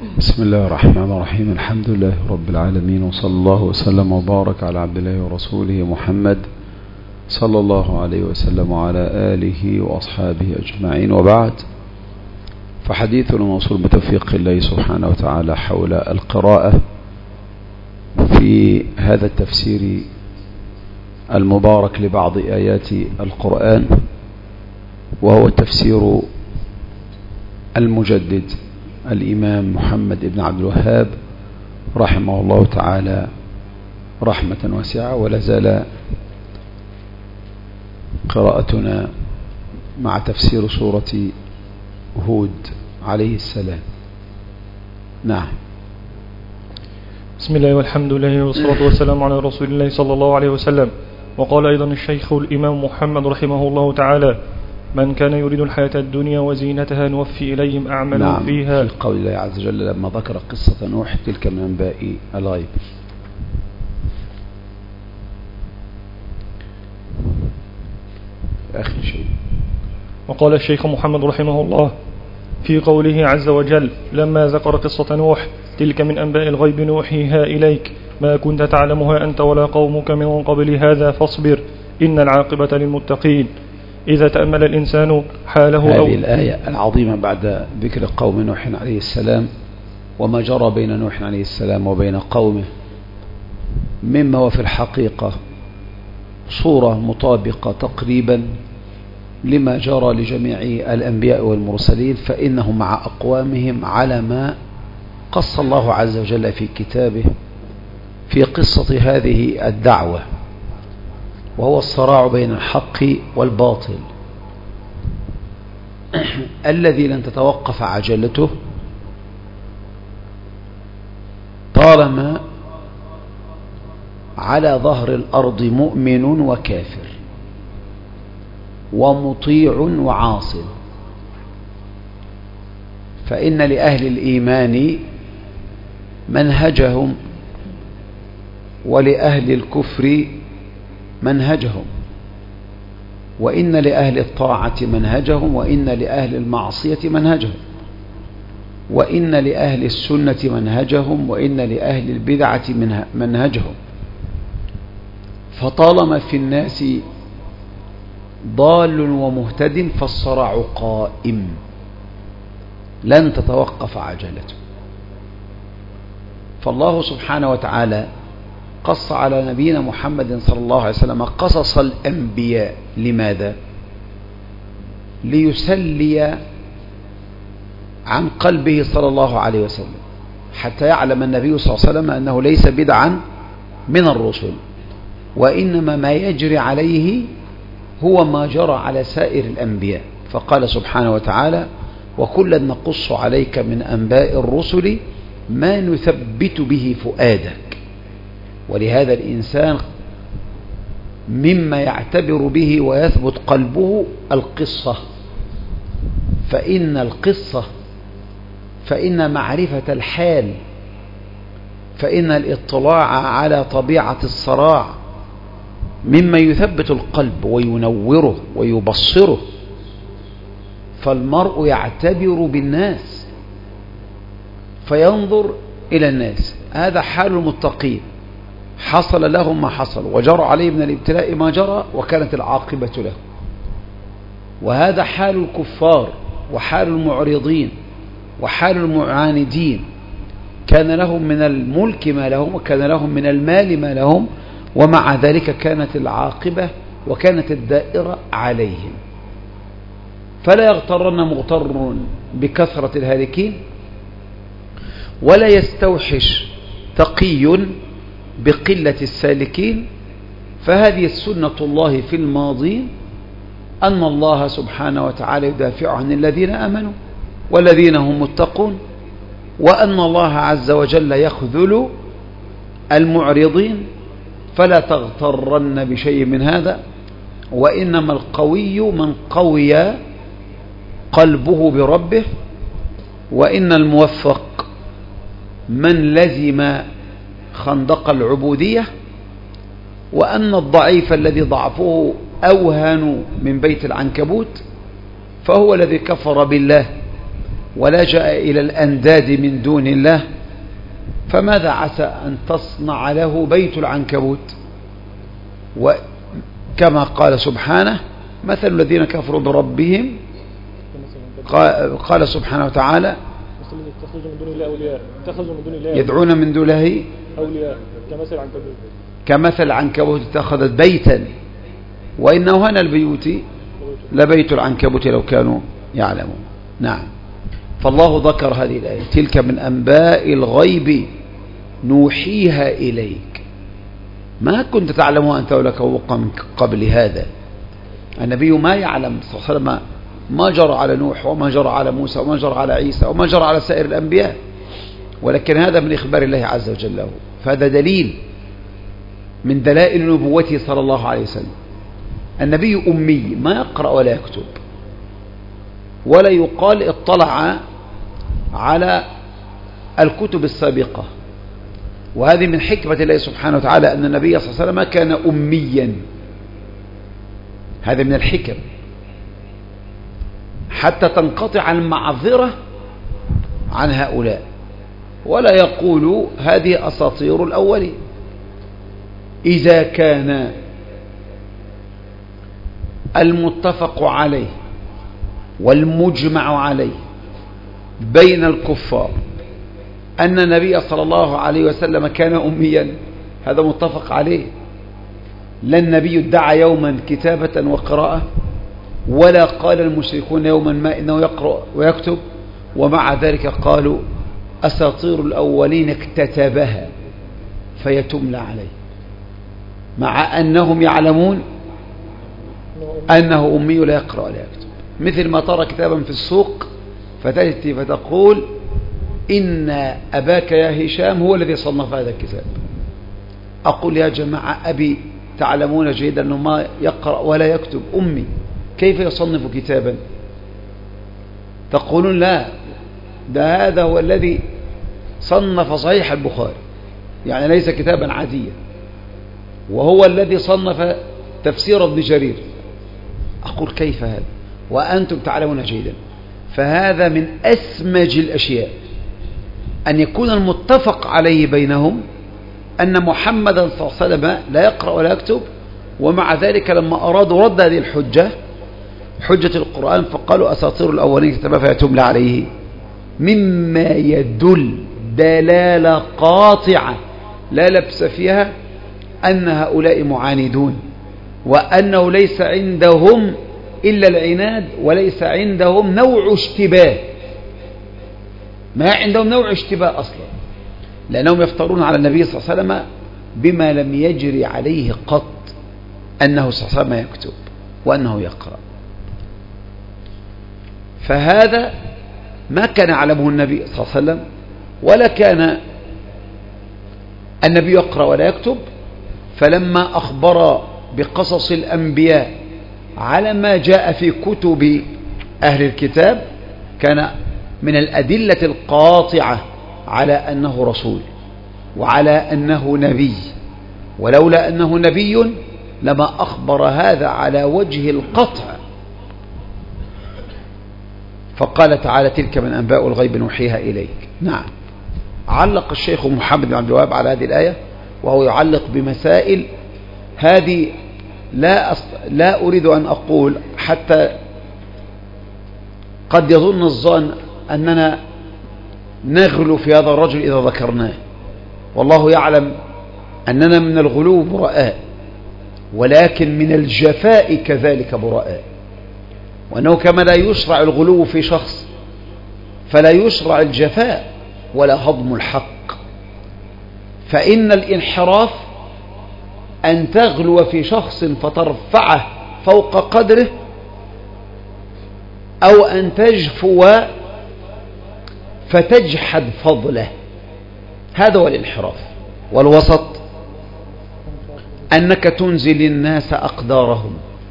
بسم الله الرحمن الرحيم. الحمد لله رب العالمين، وصلى الله وسلم وبارك على عبد الله ورسوله محمد صلى الله عليه وسلم وعلى آله وأصحابه أجمعين، وبعد. فحديثنا موصول بتوفيق الله سبحانه وتعالى حول القراءة في هذا التفسير المبارك لبعض آيات القرآن، وهو التفسير المجدد الإمام محمد بن عبد الوهاب رحمه الله تعالى رحمة واسعة. ولا زال قراءتنا مع تفسير سورة هود عليه السلام. نعم. بسم الله والحمد لله والصلاة والسلام على رسول الله صلى الله عليه وسلم. وقال أيضا الشيخ الإمام محمد رحمه الله تعالى: من كان يريد الحياة الدنيا وزينتها نوفي إليهم أعمالهم فيها. في قول الله عز وجل لما ذكر قصة نوح: تلك من أنباء الغيب. آخر شيء. وقال الشيخ محمد رحمه الله في قوله عز وجل لما ذكر قصة نوح: تلك من أنباء الغيب نوحيها إليك ما كنت تعلمها أنت ولا قومك من قبل هذا فاصبر إن العاقبة للمتقين. إذا تأمل الإنسان حاله هذه الآية العظيمة بعد ذكر قوم نوح عليه السلام وما جرى بين نوح عليه السلام وبين قومه، مما هو في الحقيقة صورة مطابقة تقريبا لما جرى لجميع الأنبياء والمرسلين، فإنهم مع أقوامهم على ما قص الله عز وجل في كتابه في قصة هذه الدعوة، وهو الصراع بين الحق والباطل الذي لن تتوقف عجلته طالما على ظهر الأرض مؤمن وكافر ومطيع وعاص. فإن لأهل الإيمان منهجهم ولأهل الكفر منهجهم، وإن لأهل الطاعة منهجهم وإن لأهل المعصية منهجهم، وإن لأهل السنة منهجهم وإن لأهل البدعة منهجهم. فطالما في الناس ضال ومهتد فالصراع قائم لن تتوقف عجلته. فالله سبحانه وتعالى قص على نبينا محمد صلى الله عليه وسلم قصص الأنبياء. لماذا؟ ليسلي عن قلبه صلى الله عليه وسلم، حتى يعلم النبي صلى الله عليه وسلم أنه ليس بدعا من الرسل، وإنما ما يجري عليه هو ما جرى على سائر الأنبياء. فقال سبحانه وتعالى: وكلا نقص عليك من أنباء الرسل ما نثبت به فؤادك. ولهذا الإنسان مما يعتبر به ويثبت قلبه القصة، فإن معرفة الحال، فإن الاطلاع على طبيعة الصراع مما يثبت القلب وينوره ويبصره. فالمرء يعتبر بالناس فينظر إلى الناس. هذا حال المتقين، حصل لهم ما حصل وجرى عليه من الابتلاء ما جرى وكانت العاقبة له. وهذا حال الكفار وحال المعرضين وحال المعاندين، كان لهم من الملك ما لهم وكان لهم من المال ما لهم، ومع ذلك كانت العاقبة وكانت الدائرة عليهم. فلا يغترن مغتر بكثرة الهالكين، ولا يستوحش تقي بقلة السالكين. فهذه سنة الله في الماضي، أن الله سبحانه وتعالى يدافع عن الذين آمنوا والذين هم متقون، وأن الله عز وجل يخذل المعرضين. فلا تغترن بشيء من هذا، وإنما القوي من قوي قلبه بربه، وإن الموفق من لزم خندق العبودية، وأن الضعيف الذي ضعفه أوهن من بيت العنكبوت فهو الذي كفر بالله ولجأ إلى الأنداد من دون الله، فماذا عسى أن تصنع له بيت العنكبوت؟ وكما قال سبحانه: مثل الذين كفروا بربهم، قال سبحانه وتعالى: يدعون من دونه أولياء كمثل العنكبوت اتخذت بيتا وإن أوهن البيوت لبيت العنكبوت لو كانوا يعلمون. نعم. فالله ذكر هذه الآية: تلك من أنباء الغيب نوحيها إليك ما كنت تعلمها أنت ولا قومك من قبل هذا. النبي ما يعلم صلى الله عليه وسلم ما جرى على نوح وما جرى على موسى وما جرى على عيسى وما جرى على سائر الأنبياء، ولكن هذا من إخبار الله عز وجل له، فهذا دليل من دلائل نبوته صلى الله عليه وسلم. النبي أمي ما يقرأ ولا يكتب، ولا يقال اطلع على الكتب السابقة، وهذه من حكمة الله سبحانه وتعالى أن النبي صلى الله عليه وسلم كان أميا. هذا من الحكم حتى تنقطع المعذرة عن هؤلاء، ولا يقول هذه أساطير الأولين. إذا كان المتفق عليه والمجمع عليه بين الكفار أن النبي صلى الله عليه وسلم كان أميا، هذا متفق عليه. لا النبي ادعى يوما كتابة وقراءة، ولا قال المشركون يوما ما إنه يقرأ ويكتب، ومع ذلك قالوا أساطير الأولين اكتتبها فيتملى عليه، مع أنهم يعلمون أنه أمي لا يقرأ ولا يكتب. مثل ما ترى كتابا في السوق فتأتي فتقول: إن أباك يا هشام هو الذي صنف هذا الكتاب. أقول: يا جماعة، أبي تعلمون جيدا أنه ما يقرأ ولا يكتب، أمي، كيف يصنف كتابا؟ تقولون: لا، ده هذا هو الذي صنف صحيح البخاري، يعني ليس كتابا عاديا، وهو الذي صنف تفسير ابن جرير. أقول: كيف هذا وأنتم تعلمون جيدا؟ فهذا من أسمج الأشياء أن يكون المتفق عليه بينهم أن محمدا صلى الله عليه وسلم لا يقرأ ولا يكتب، ومع ذلك لما أرادوا رد هذه الحجة، حجة القرآن، فقالوا أساطير الأولين كتبها فيتملى عليه، مما يدل دلالة قاطعة لا لبس فيها أن هؤلاء معاندون، وأنه ليس عندهم إلا العناد، وليس عندهم نوع اشتباه، ما عندهم نوع اشتباه أصلا، لأنهم يفترون على النبي صلى الله عليه وسلم بما لم يجري عليه قط، أنه صلى الله عليه وسلم يكتب وأنه يقرأ. فهذا ما كان يعلمه النبي صلى الله عليه وسلم، ولا كان النبي يقرأ ولا يكتب. فلما أخبر بقصص الأنبياء على ما جاء في كتب أهل الكتاب، كان من الأدلة القاطعة على أنه رسول وعلى أنه نبي، ولولا أنه نبي لما أخبر هذا على وجه القطع. فقال تعالى: تلك من أنباء الغيب نوحيها إليك. نعم. علق الشيخ محمد بن عبد الوهاب على هذه الآية، وهو يعلق بمسائل هذه لا أريد أن أقول، حتى قد يظن الظان أننا نغلو في هذا الرجل إذا ذكرناه، والله يعلم أننا من الغلو براء، ولكن من الجفاء كذلك براء، وأنه كما لا يشرع الغلو في شخص فلا يشرع الجفاء ولا هضم الحق. فإن الانحراف أن تغلو في شخص فترفعه فوق قدره، أو أن تجفو فتجحد فضله، هذا هو الانحراف. والوسط أنك تنزل الناس أقدارهم.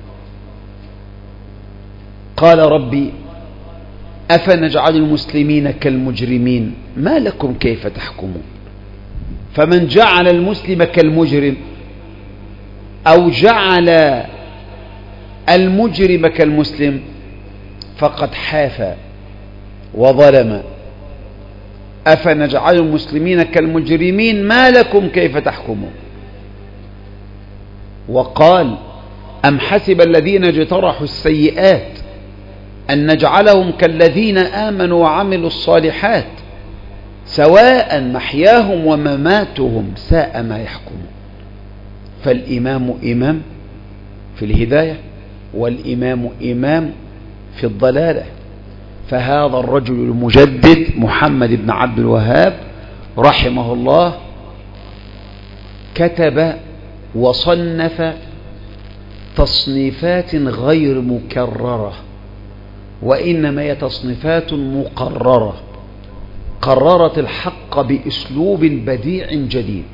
قال ربي: أفنجعل المسلمين كالمجرمين ما لكم كيف تحكمون. فمن جعل المسلم كالمجرم أو جعل المجرم كالمسلم فقد حاف وظلم أفنجعل المسلمين كالمجرمين ما لكم كيف تحكمون. وقال أم حسب الذين اجترحوا السيئات أن نجعلهم كالذين آمنوا وعملوا الصالحات سواء محياهم ومماتهم ساء ما يحكمون. فالإمام إمام في الهداية والإمام إمام في الضلالة. فهذا الرجل المجدد محمد بن عبد الوهاب رحمه الله كتب وصنف تصنيفات غير مكررة، وإنما هي تصنيفات مقررة قررت الحق بأسلوب بديع جديد.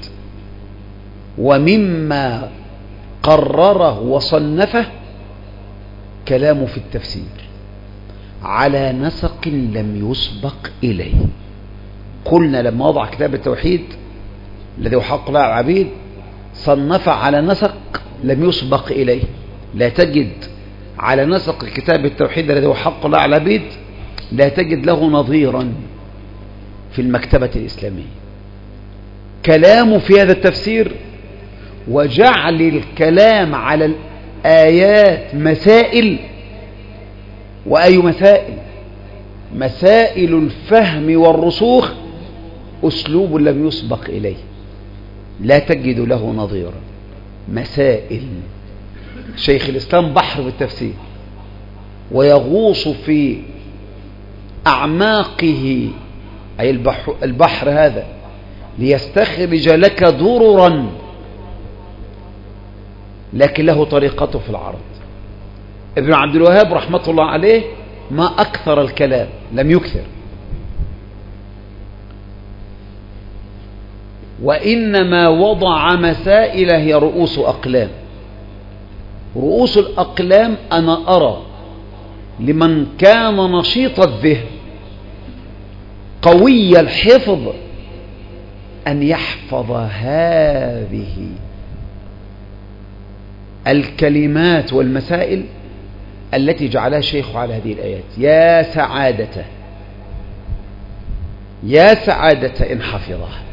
ومما قرره وصنفه كلام في التفسير على نسق لم يسبق إليه. قلنا لما وضع كتاب التوحيد الذي هو حق الله على العبيد صنف على نسق لم يسبق إليه. لا تجد على نسق كتاب التوحيد الذي هو حق الله على العبيد لا تجد له نظيرا في المكتبة الإسلامية. كلام في هذا التفسير وجعل الكلام على الآيات مسائل. وأي مسائل؟ مسائل الفهم والرسوخ أسلوب لم يسبق إليه لا تجد له نظيرا. مسائل شيخ الإسلام بحر بالتفسير ويغوص في أعماقه أي البحر هذا ليستخرج لك دررا، لكن له طريقته في العرض. ابن عبد الوهاب رحمة الله عليه ما أكثر الكلام، لم يكثر، وإنما وضع مسائل هي رؤوس أقلام. رؤوس الأقلام أنا أرى لمن كان نشيط الذهن قوي الحفظ أن يحفظ هذه الكلمات والمسائل التي جعلها الشيخ على هذه الآيات. يا سعادته، يا سعادة إن حفظها،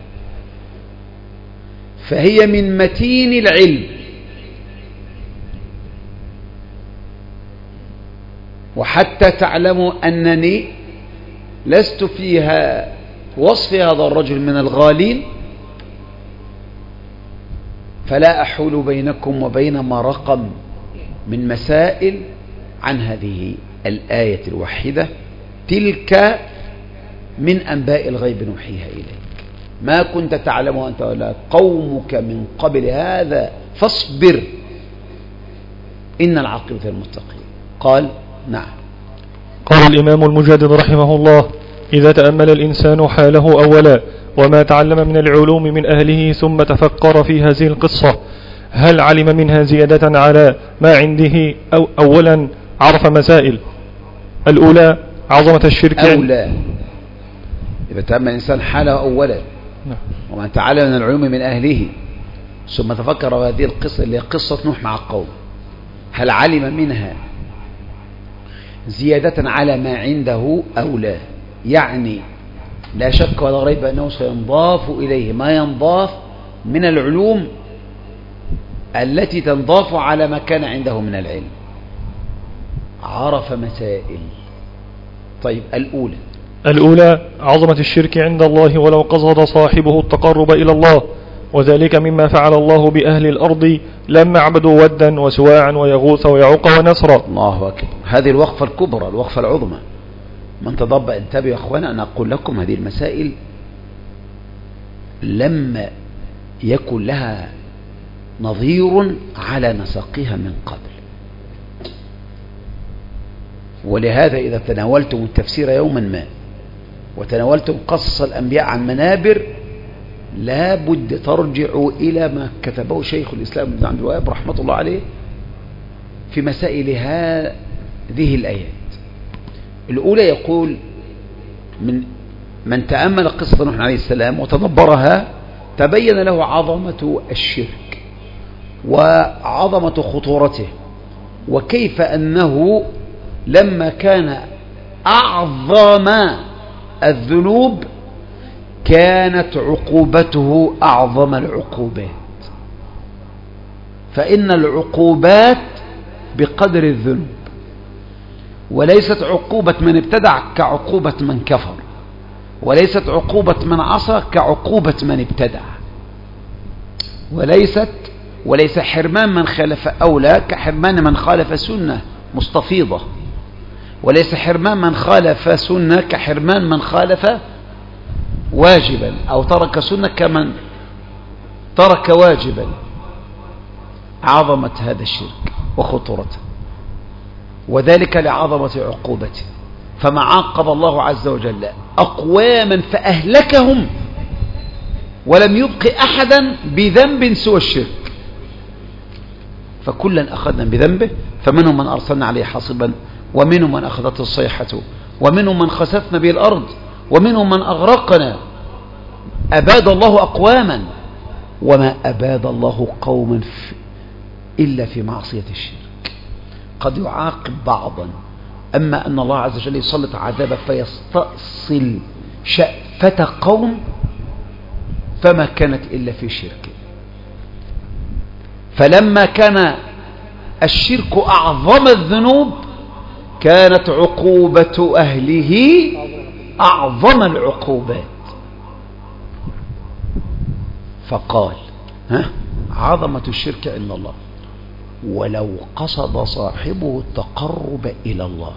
فهي من متين العلم. وحتى تعلموا أنني لست فيها وصف هذا الرجل من الغالين، فلا أحول بينكم وبين ما رقم من مسائل عن هذه الآية الوحيدة. تلك من أنباء الغيب نوحيها إليك ما كنت تعلمه أنت ولا قومك من قبل هذا فاصبر إن العاقبة للمتقين. قال نعم. قال الإمام المجدد رحمه الله: إذا تأمل الإنسان حاله أولا وما تعلم من العلوم من أهله ثم تفكر في هذه القصة، هل علم منها زيادة على ما عنده أو أولا عرف مسائل. الأولى عظمة الشرك أولا. إذا تأمل الإنسان حاله أولا وما تعلم من العلوم من أهله ثم تفكر هذه القصة اللي هي قصة نوح مع القوم، هل علم منها زيادة على ما عنده أو لا؟ يعني لا شك ولا ريب أنه سينضاف إليه ما ينضاف من العلوم التي تنضاف على ما كان عنده من العلم. عرف مسائل. طيب الأولى عظمة الشرك عند الله ولو قصد صاحبه التقرب إلى الله، وذلك مما فعل الله بأهل الأرض لما عبدوا ودا وسواعا ويغوث ويعوق ونسرا. الله أكبر. هذه الوقفة الكبرى، الوقفة العظمى. من تضبط انتبهوا يا أخوانا، أنا أقول لكم هذه المسائل لما يكن لها نظير على نسقها من قبل. ولهذا إذا تناولتم التفسير يوما ما وتناولتم قصص الأنبياء عن منابر لا بد ترجعوا إلى ما كتبه شيخ الإسلام ابن عبد الوهاب رحمة الله عليه في مسائل هذه الآيات. الأولى يقول من تأمل قصة نوح عليه السلام وتدبرها تبين له عظمة الشرك وعظمة خطورته، وكيف أنه لما كان أعظم الذنوب كانت عقوبته أعظم العقوبات، فإن العقوبات بقدر الذنوب، وليست عقوبة من ابتدع كعقوبة من كفر، وليست عقوبة من عصى كعقوبة من ابتدع، وليس حرمان من خالف أولى كحرمان من خالف سنة مستفيضة، وليس حرمان من خالف سنة كحرمان من خالف واجبا أو ترك سنة كمن ترك واجبا. عظمة هذا الشرك وخطورته، وذلك لعظمة عقوبته. فما عاقب الله عز وجل أقواما فأهلكهم ولم يبق أحدا بذنب سوى الشرك، فكلا أخذنا بذنبه، فمنهم من أرسلنا عليه حاصبا، ومنهم من أخذته الصيحة، ومنهم من خسفنا به الأرض، ومنهم من أغرقنا. أباد الله أقواما، وما أباد الله قوما إلا في معصية الشرك. قد يعاقب بعضا، أما أن الله عز وجل يسلط عذابه فيستأصل شأفة قوم فما كانت إلا في شرك. فلما كان الشرك أعظم الذنوب كانت عقوبة أهله أعظم العقوبات. فقال عظمة الشرك عند الله ولو قصد صاحبه التقرب إلى الله،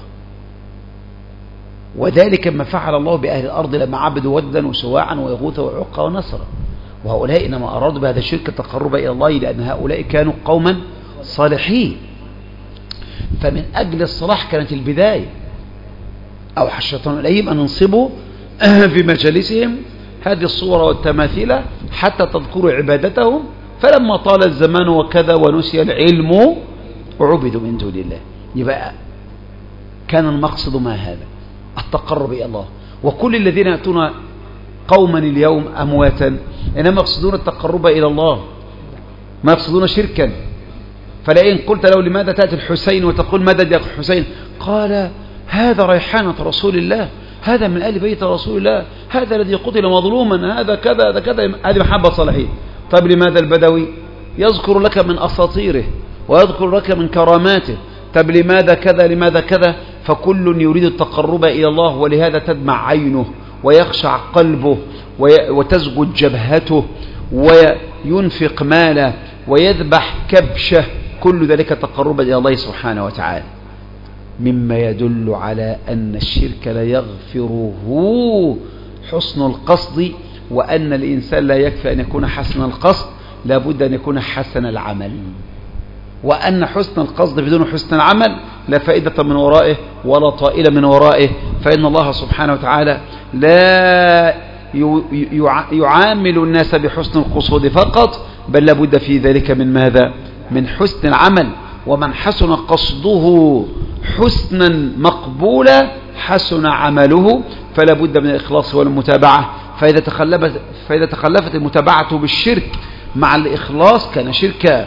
وذلك ما فعل الله بأهل الأرض لما عبدوا ودا وسواعا ويغوث وعقا ونصرا، وهؤلاء إنما أرادوا بهذا الشرك التقرب إلى الله لأن هؤلاء كانوا قوما صالحين، فمن أجل الصلاح كانت البداية. أوحى الشيطان إليهم أن ينصبوا في مجالسهم هذه الصور والتماثيل حتى تذكروا عبادتهم، فلما طال الزمان وكذا ونسي العلم وعبدوا من دون الله. يبقى كان المقصد ما هذا التقرب إلى الله. وكل الذين يأتون قوما اليوم أمواتا إنما يقصدون التقرب إلى الله، ما يقصدون شركا. فلئن قلت له لماذا تأتي الحسين وتقول مدد يا حسين، قال هذا ريحانة رسول الله، هذا من آل بيت رسول الله، هذا الذي قتل مظلوما، هذا كذا هذا كذا. هذه محبة صالحين. طيب لماذا البدوي يذكر لك من أساطيره ويذكر لك من كراماته؟ طيب لماذا كذا لماذا كذا؟ فكل يريد التقرب إلى الله، ولهذا تدمع عينه ويخشع قلبه وتسجد جبهته وينفق ماله ويذبح كبشه، كل ذلك تقربا إلى الله سبحانه وتعالى، مما يدل على أن الشرك لا يغفره حسن القصد، وأن الإنسان لا يكفي أن يكون حسن القصد، لابد أن يكون حسن العمل، وأن حسن القصد بدون حسن العمل لا فائدة من ورائه ولا طائل من ورائه، فإن الله سبحانه وتعالى لا يعامل الناس بحسن القصود فقط، بل لابد في ذلك من ماذا؟ من حسن العمل. ومن حسن قصده حسنا مقبولا حسن عمله، فلا بد من الإخلاص والمتابعة. فإذا تخلفت المتابعة بالشرك مع الإخلاص كان شركا،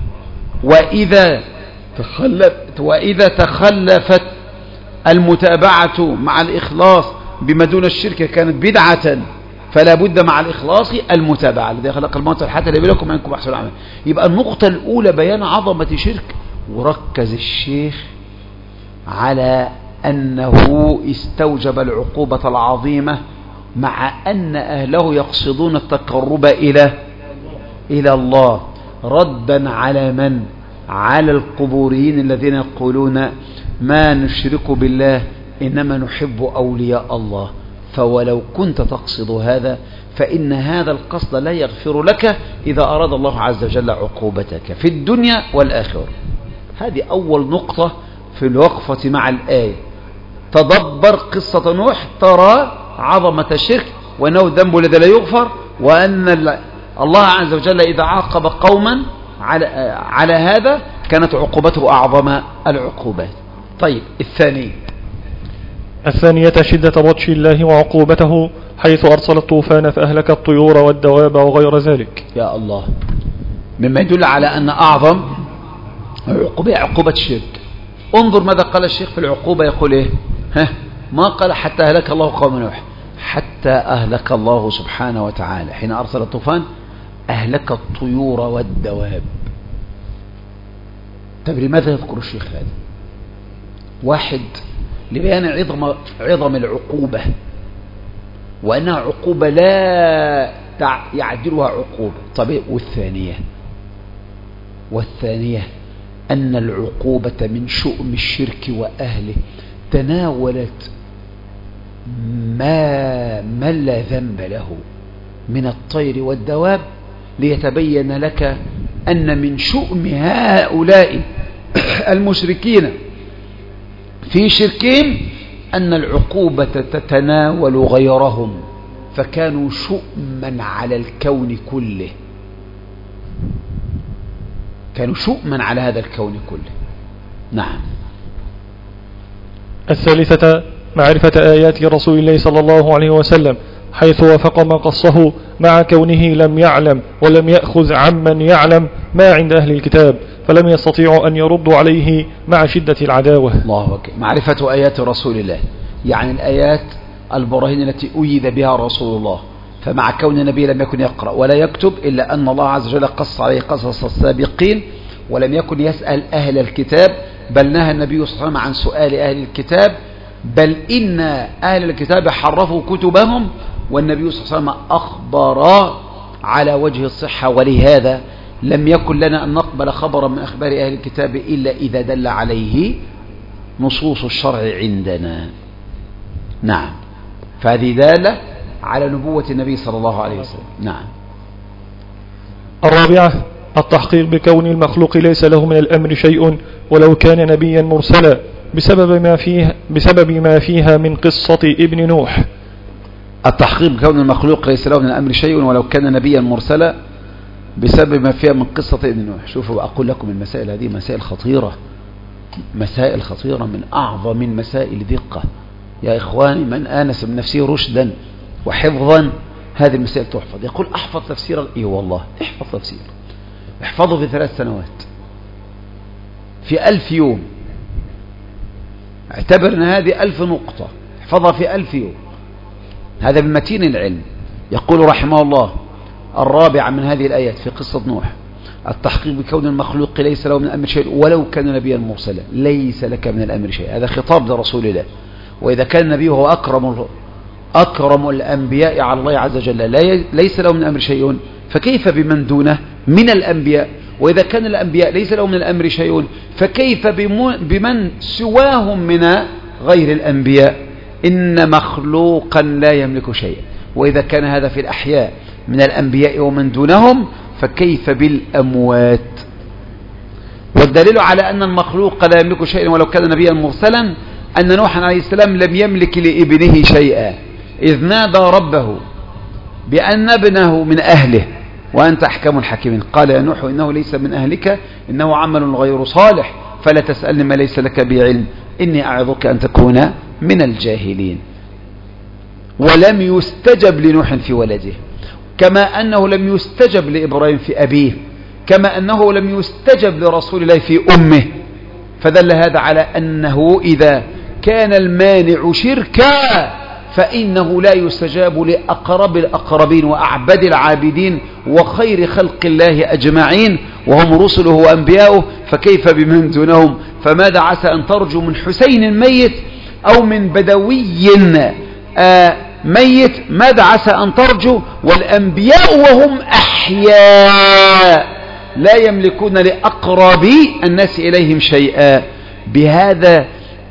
وإذا تخلفت المتابعة مع الإخلاص بما دون الشرك كانت بدعة، فلا بد مع الإخلاص المتابعة. الذي خلق الموت والحياة ليبلوكم أيكم أحسن عملا. يبقى النقطة الأولى بيان عظمة شرك، وركز الشيخ على أنه استوجب العقوبة العظيمة مع أن أهله يقصدون التقرب إلى الله، ردا على من؟ على القبوريين الذين يقولون ما نشرك بالله إنما نحب أولياء الله. فولو كنت تقصد هذا فإن هذا القصد لا يغفر لك إذا أراد الله عز وجل عقوبتك في الدنيا والآخرة. هذه أول نقطة في الوقفة مع الآية. تدبر قصة نوح ترى عظمة الشرك وأنه الذنب الذي لا يغفر، وأن الله عز وجل إذا عاقب قوما على هذا كانت عقوبته أعظم العقوبات. طيب الثانية شدة بطش الله وعقوبته، حيث أرسل الطوفان فأهلك الطيور والدواب وغير ذلك. يا الله، مما يدل على أن أعظم عقوبة الشرك. انظر ماذا قال الشيخ في العقوبة، يقول إيه؟ ما قال حتى أهلك الله قوم نوح، حتى أهلك الله سبحانه وتعالى حين أرسل الطوفان أهلك الطيور والدواب. طب لماذا يذكر الشيخ هذا؟ واحد، لبيان عظم العقوبة وأنها عقوبة لا يعدلها عقوبة. طب والثانية أن العقوبة من شؤم الشرك وأهله تناولت من لا ذنب له من الطير والدواب، ليتبين لك أن من شؤم هؤلاء المشركين في شركهم أن العقوبة تتناول غيرهم، فكانوا شؤما على الكون كله، كانوا شؤما على هذا الكون كله. نعم. الثالثة معرفة آيات رسول الله صلى الله عليه وسلم حيث وافق ما قصه مع كونه لم يعلم ولم يأخذ عمن يعلم ما عند أهل الكتاب، فلم يستطيعوا أن يردوا عليه مع شدة العداوة. الله أكبر. معرفة آيات رسول الله يعني الآيات البراهين التي أيد بها رسول الله، فمع كون النبي لم يكن يقرأ ولا يكتب إلا أن الله عز وجل قص عليه قصص السابقين، ولم يكن يسأل أهل الكتاب، بل نهى النبي صلى الله عليه وسلم عن سؤال أهل الكتاب، بل إن أهل الكتاب حرفوا كتبهم والنبي صلى الله عليه وسلم أخبر على وجه الصحة، ولهذا لم يكن لنا أن نقبل خبرا من أخبار أهل الكتاب إلا إذا دل عليه نصوص الشرع عندنا. نعم. فهذه دالة على نبوة النبي صلى الله عليه وسلم. نعم. الرابعة التحقيق بكون المخلوق ليس له من الأمر شيء ولو كان نبيا مرسلا بسبب ما فيها من قصة ابن نوح. التحقيق بكون المخلوق ليس له من الأمر شيء ولو كان نبيا مرسلا بسبب ما فيها من قصة ابن نوح. شوفوا أقول لكم المسائل هذه مسائل خطيرة، مسائل خطيرة من أعظم المسائل دقة يا إخواني. من آنس من نفسه رشدا وحفظا هذه المسائل تحفظ. يقول أحفظ تفسير إيه والله احفظ تفسير، احفظه في 3 سنوات، في 1000 يوم، اعتبر أن هذه 1000 نقطة، احفظها في 1000 يوم. هذا من متين العلم. يقول رحمه الله الرابعة من هذه الآيات في قصة نوح التحقيق بكون المخلوق ليس له من الأمر شيء ولو كان نبيا مرسلا. ليس لك من الأمر شيء، هذا خطاب لرسول الله. وإذا كان النبي هو أكرم الأنبياء على الله عز وجل ليس له من الأمر شيء، فكيف بمن دونه من الأنبياء؟ وإذا كان الأنبياء ليس له من الأمر شيء، فكيف بمن سواهم من غير الأنبياء؟ إن مخلوقا لا يملك شيئا. وإذا كان هذا في الأحياء من الأنبياء ومن دونهم، فكيف بالأموات؟ والدليل على أن المخلوق لا يملك شيئا ولو كان نبيا مرسلا أن نوحا عليه السلام لم يملك لابنه شيئا، إذ نادى ربه بأن ابنه من أهله وأنت أحكم الحاكمين. قال يا نوح إنه ليس من أهلك إنه عمل غير صالح فلا تسألني ما ليس لك بعلم إني أعظك أن تكون من الجاهلين. ولم يستجب لنوح في ولده، كما أنه لم يستجب لإبراهيم في أبيه، كما أنه لم يستجب لرسول الله في أمه. فدل هذا على أنه إذا كان المانع شركا فإنه لا يستجاب لأقرب الأقربين وأعبد العابدين وخير خلق الله أجمعين وهم رسله وأنبياؤه، فكيف بمن دونهم؟ فماذا عسى أن ترجو من حسين ميت أو من بدوي ميت؟ ماذا عسى أن ترجو والأنبياء وهم أحياء لا يملكون لأقربي الناس إليهم شيئا؟ بهذا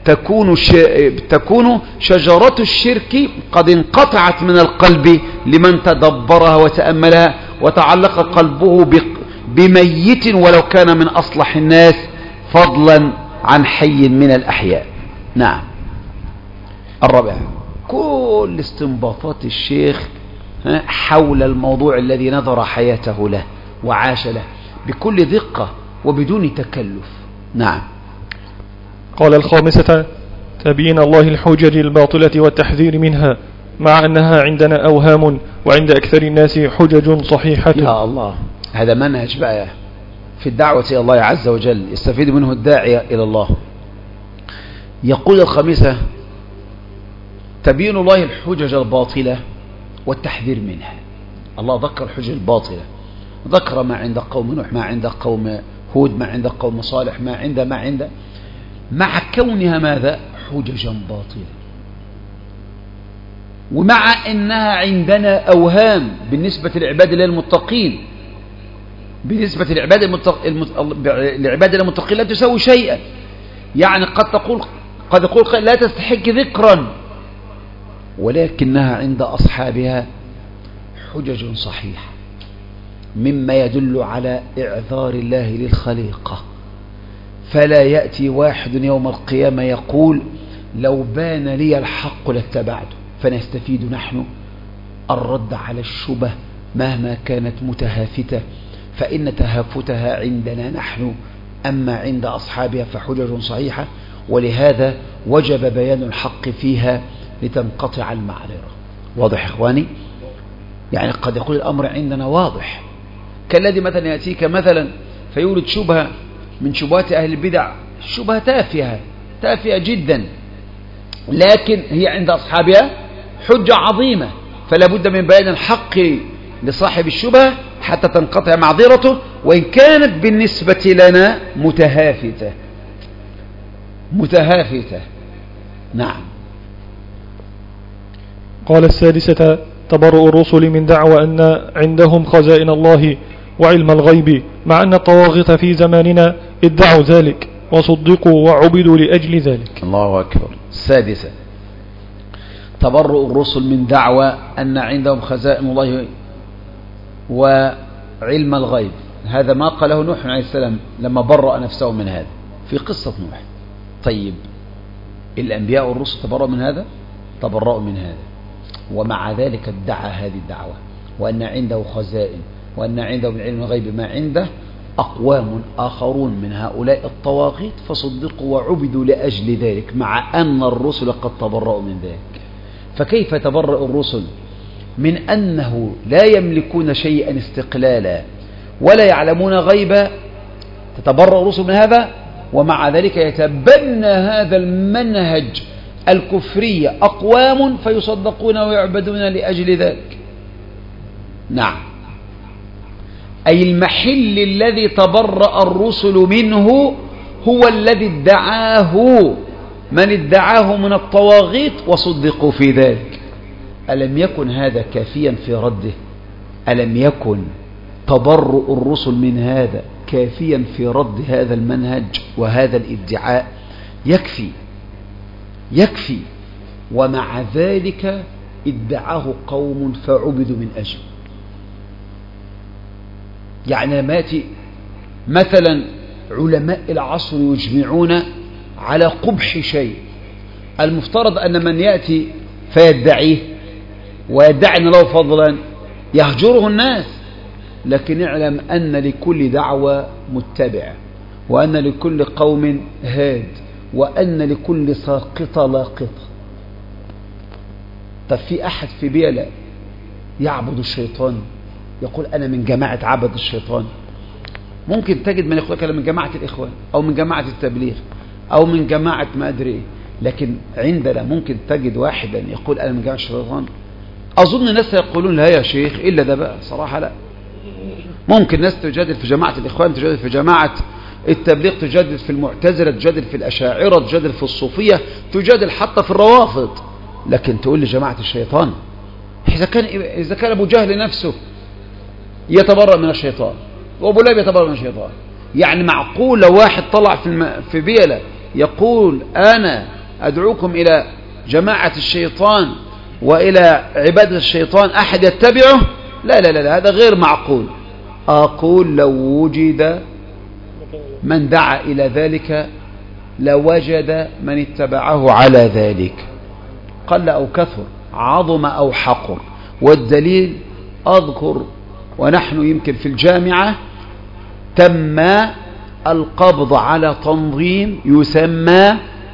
تكون شجرة الشرك قد انقطعت من القلب لمن تدبرها وتأملها وتعلق قلبه بميت ولو كان من أصلح الناس فضلا عن حي من الأحياء. نعم. الرابع كل استنباطات الشيخ حول الموضوع الذي نظر حياته له وعاش له بكل دقة وبدون تكلف. نعم. قال الخامسة تبيين الله الحجج الباطلة والتحذير منها، مع أنها عندنا أوهام وعند أكثر الناس حجج صحيحة. يا الله، هذا منهج بقى في الدعوة إلى الله عز وجل يستفيد منه الداعية إلى الله. يقول الخامسة تبيين الله الحجج الباطلة والتحذير منها. الله ذكر الحجج الباطلة، ذكر ما عند قوم نوح، ما عند قوم هود، ما عند قوم صالح، ما عند مع كونها ماذا؟ حججا باطلة، ومع أنها عندنا أوهام بالنسبة للعباد المتقين، بالنسبة للعباد المتقين لا تسوي شيئا. يعني قد يقول لا تستحق ذكرا، ولكنها عند أصحابها حجج صحيحة، مما يدل على إعذار الله للخليقة. فلا يأتي واحد يوم القيامة يقول لو بان لي الحق لاتبعته، فنستفيد نحن الرد على الشبه مهما كانت متهافتة، فإن تهافتها عندنا نحن، أما عند أصحابها فحجج صحيحة، ولهذا وجب بيان الحق فيها لتنقطع المعذرة. واضح إخواني؟ يعني قد يقول الأمر عندنا واضح، كالذي مثلا يأتيك مثلا فيولد شبهة من شبهات أهل البدع، شبهة تافهة جدا، لكن هي عند أصحابها حجة عظيمة، فلا بد من بيان الحق لصاحب الشبهة حتى تنقطع معذرته، وإن كانت بالنسبة لنا متهافتة. نعم. قال السادسة: تبرؤ الرسل من دعوى أن عندهم خزائن الله وعلم الغيب، مع أن الطواغيت في زماننا ادعوا ذلك وصدقوا وعبدوا لأجل ذلك. الله أكبر. السادسة: تبرؤ الرسل من دعوى أن عندهم خزائن الله وعلم الغيب. هذا ما قاله نوح عليه السلام لما برأ نفسه من هذا في قصة نوح. طيب الأنبياء والرسل تبرؤوا من هذا؟ تبرؤوا من هذا، ومع ذلك ادعى هذه الدعوة، وأن عنده خزائن، وأن عنده من علم الغيب ما عنده. أقوام آخرون من هؤلاء الطواغيت فصدقوا وعبدوا لأجل ذلك، مع أن الرسل قد تبرؤوا من ذلك. فكيف تبرأ الرسل من أنه لا يملكون شيئا استقلالا ولا يعلمون غيبا؟ تتبرأ الرسل من هذا، ومع ذلك يتبنى هذا المنهج الكفري أقوام فيصدقون ويعبدون لأجل ذلك. نعم. أي المحل الذي تبرأ الرسل منه هو الذي ادعاه من ادعاه من الطواغيت وصدقوا في ذلك. ألم يكن هذا كافيا في رده؟ ألم يكن تبرؤ الرسل من هذا كافيا في رد هذا المنهج وهذا الادعاء؟ يكفي. ومع ذلك ادعاه قوم فعبدوا من أجل. يعني لما يأتي مثلا علماء العصر يجمعون على قبح شيء، المفترض أن من يأتي فيدعيه ويدعي أن له فضلا يهجره الناس، لكن اعلم أن لكل دعوة متبع، وأن لكل قوم هاد، وأن لكل ساقطة لاقطة. طب في أحد في بيئة يعبد الشيطان يقول أنا من جماعة عبد الشيطان؟ ممكن تجد من يقول لك أنا من جماعة الإخوان، أو من جماعة التبليغ، أو من جماعة ما أدري إيه، لكن عندنا ممكن تجد واحدا يقول أنا من جماعة الشيطان؟ أظن الناس يقولون لا يا شيخ إلا ده بقى، صراحة لا. ممكن ناس تجادل في جماعة الإخوان، تجادل في جماعة التبليغ، تجادل في المعتزلة، تجادل في الأشاعرة، تجادل في الصوفية، تجادل حتى في الروافض، لكن تقول لي جماعة الشيطان؟ إذا كان أبو جهل نفسه يتبرأ من الشيطان، وأبو لهب يتبرأ من الشيطان، يعني معقول لو واحد طلع في بيئة يقول أنا أدعوكم إلى جماعة الشيطان وإلى عبادة الشيطان أحد يتبعه؟ لا، هذا غير معقول. أقول لو وجد من دعا إلى ذلك لوجد من اتبعه على ذلك، قل أو كثر، عظم أو حقر. والدليل أذكر ونحن يمكن في الجامعة تم القبض على تنظيم يسمى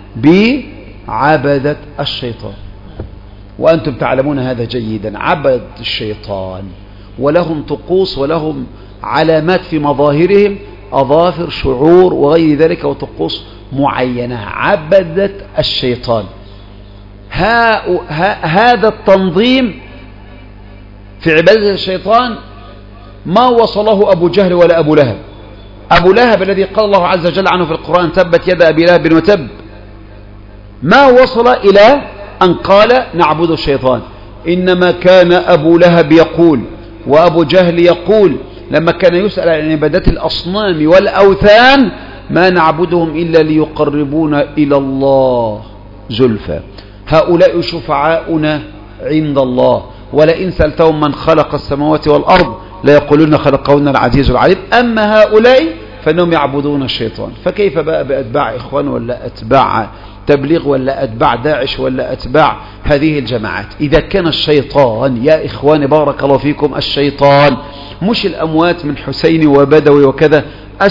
بعبدة الشيطان، وأنتم تعلمون هذا جيدا. عبدة الشيطان، ولهم طقوس ولهم علامات في مظاهرهم، أظافر، شعور وغير ذلك، وطقوس معينة. عبدة الشيطان هذا التنظيم في عبادة الشيطان ما وصله أبو جهل ولا أبو لهب. أبو لهب الذي قال الله عز وجل عنه في القرآن تبت يد أبي لهب وتب، ما وصل إلى أن قال نعبد الشيطان. إنما كان أبو لهب يقول وأبو جهل يقول لما كان يسأل عن عبادة الأصنام والأوثان ما نعبدهم إلا ليقربونا إلى الله زلفى، هؤلاء شفعاؤنا عند الله، ولئن سألتهم من خلق السماوات والأرض ليقولون خلقهن العزيز العليم. أما هؤلاء فإنهم يعبدون الشيطان. فكيف بقى بأتباع إخوان ولا أتباع تبليغ ولا أتباع داعش ولا أتباع هذه الجماعات؟ إذا كان الشيطان يا إخوان بارك الله فيكم، الشيطان مش الأموات من حسين وبدوي وكذا،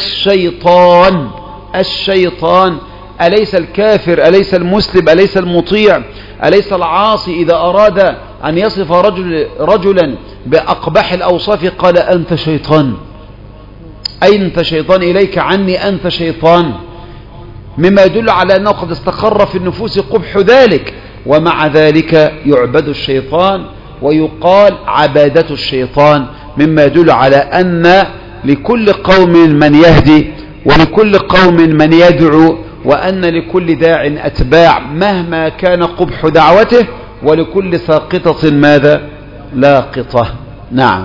الشيطان أليس الكافر، أليس المسلم، أليس المطيع، أليس العاصي إذا أراد أن يصف رجلا بأقبح الأوصاف قال أنت شيطان، أنت شيطان، إليك عني أنت شيطان، مما يدل على أنه قد استقر في النفوس قبح ذلك. ومع ذلك يعبد الشيطان ويقال عبادة الشيطان، مما يدل على أن لكل قوم من يهدي ولكل قوم من يدعو، وأن لكل داع أتباع مهما كان قبح دعوته، ولكل ساقطة ماذا؟ لاقطة. نعم.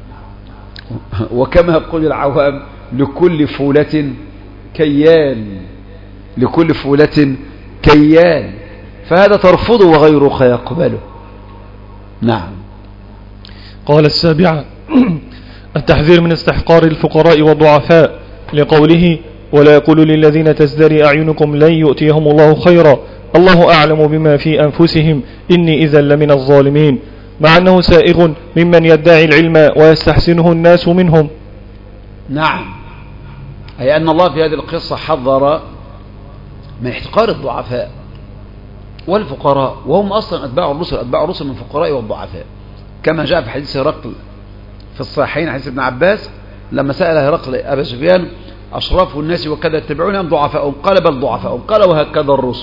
وكما يقول العوام لكل فولة كيان، لكل فولة كيان، فهذا ترفضه وغيرك يقبله. نعم. قال السابعة التحذير من استحقار الفقراء والضعفاء، لقوله ولا يقول للذين تزدري أعينكم لن يؤتيهم الله خيرا الله أعلم بما في أنفسهم إني إذا لمن الظالمين، مع أنه سائغ ممن يدعي العلم ويستحسنه الناس منهم. نعم، أي أن الله في هذه القصة حذر من احتقار الضعفاء والفقراء، وهم أصلا أتباع الرسل من الفقراء والضعفاء، كما جاء في حديث هرقل في الصحيحين، حديث ابن عباس لما سأل هرقل أبا سفيان أشراف الناس وكذا يتبعون أم ضعفاءهم؟ قال بل ضعفاءهم. قال وهكذا الرسل.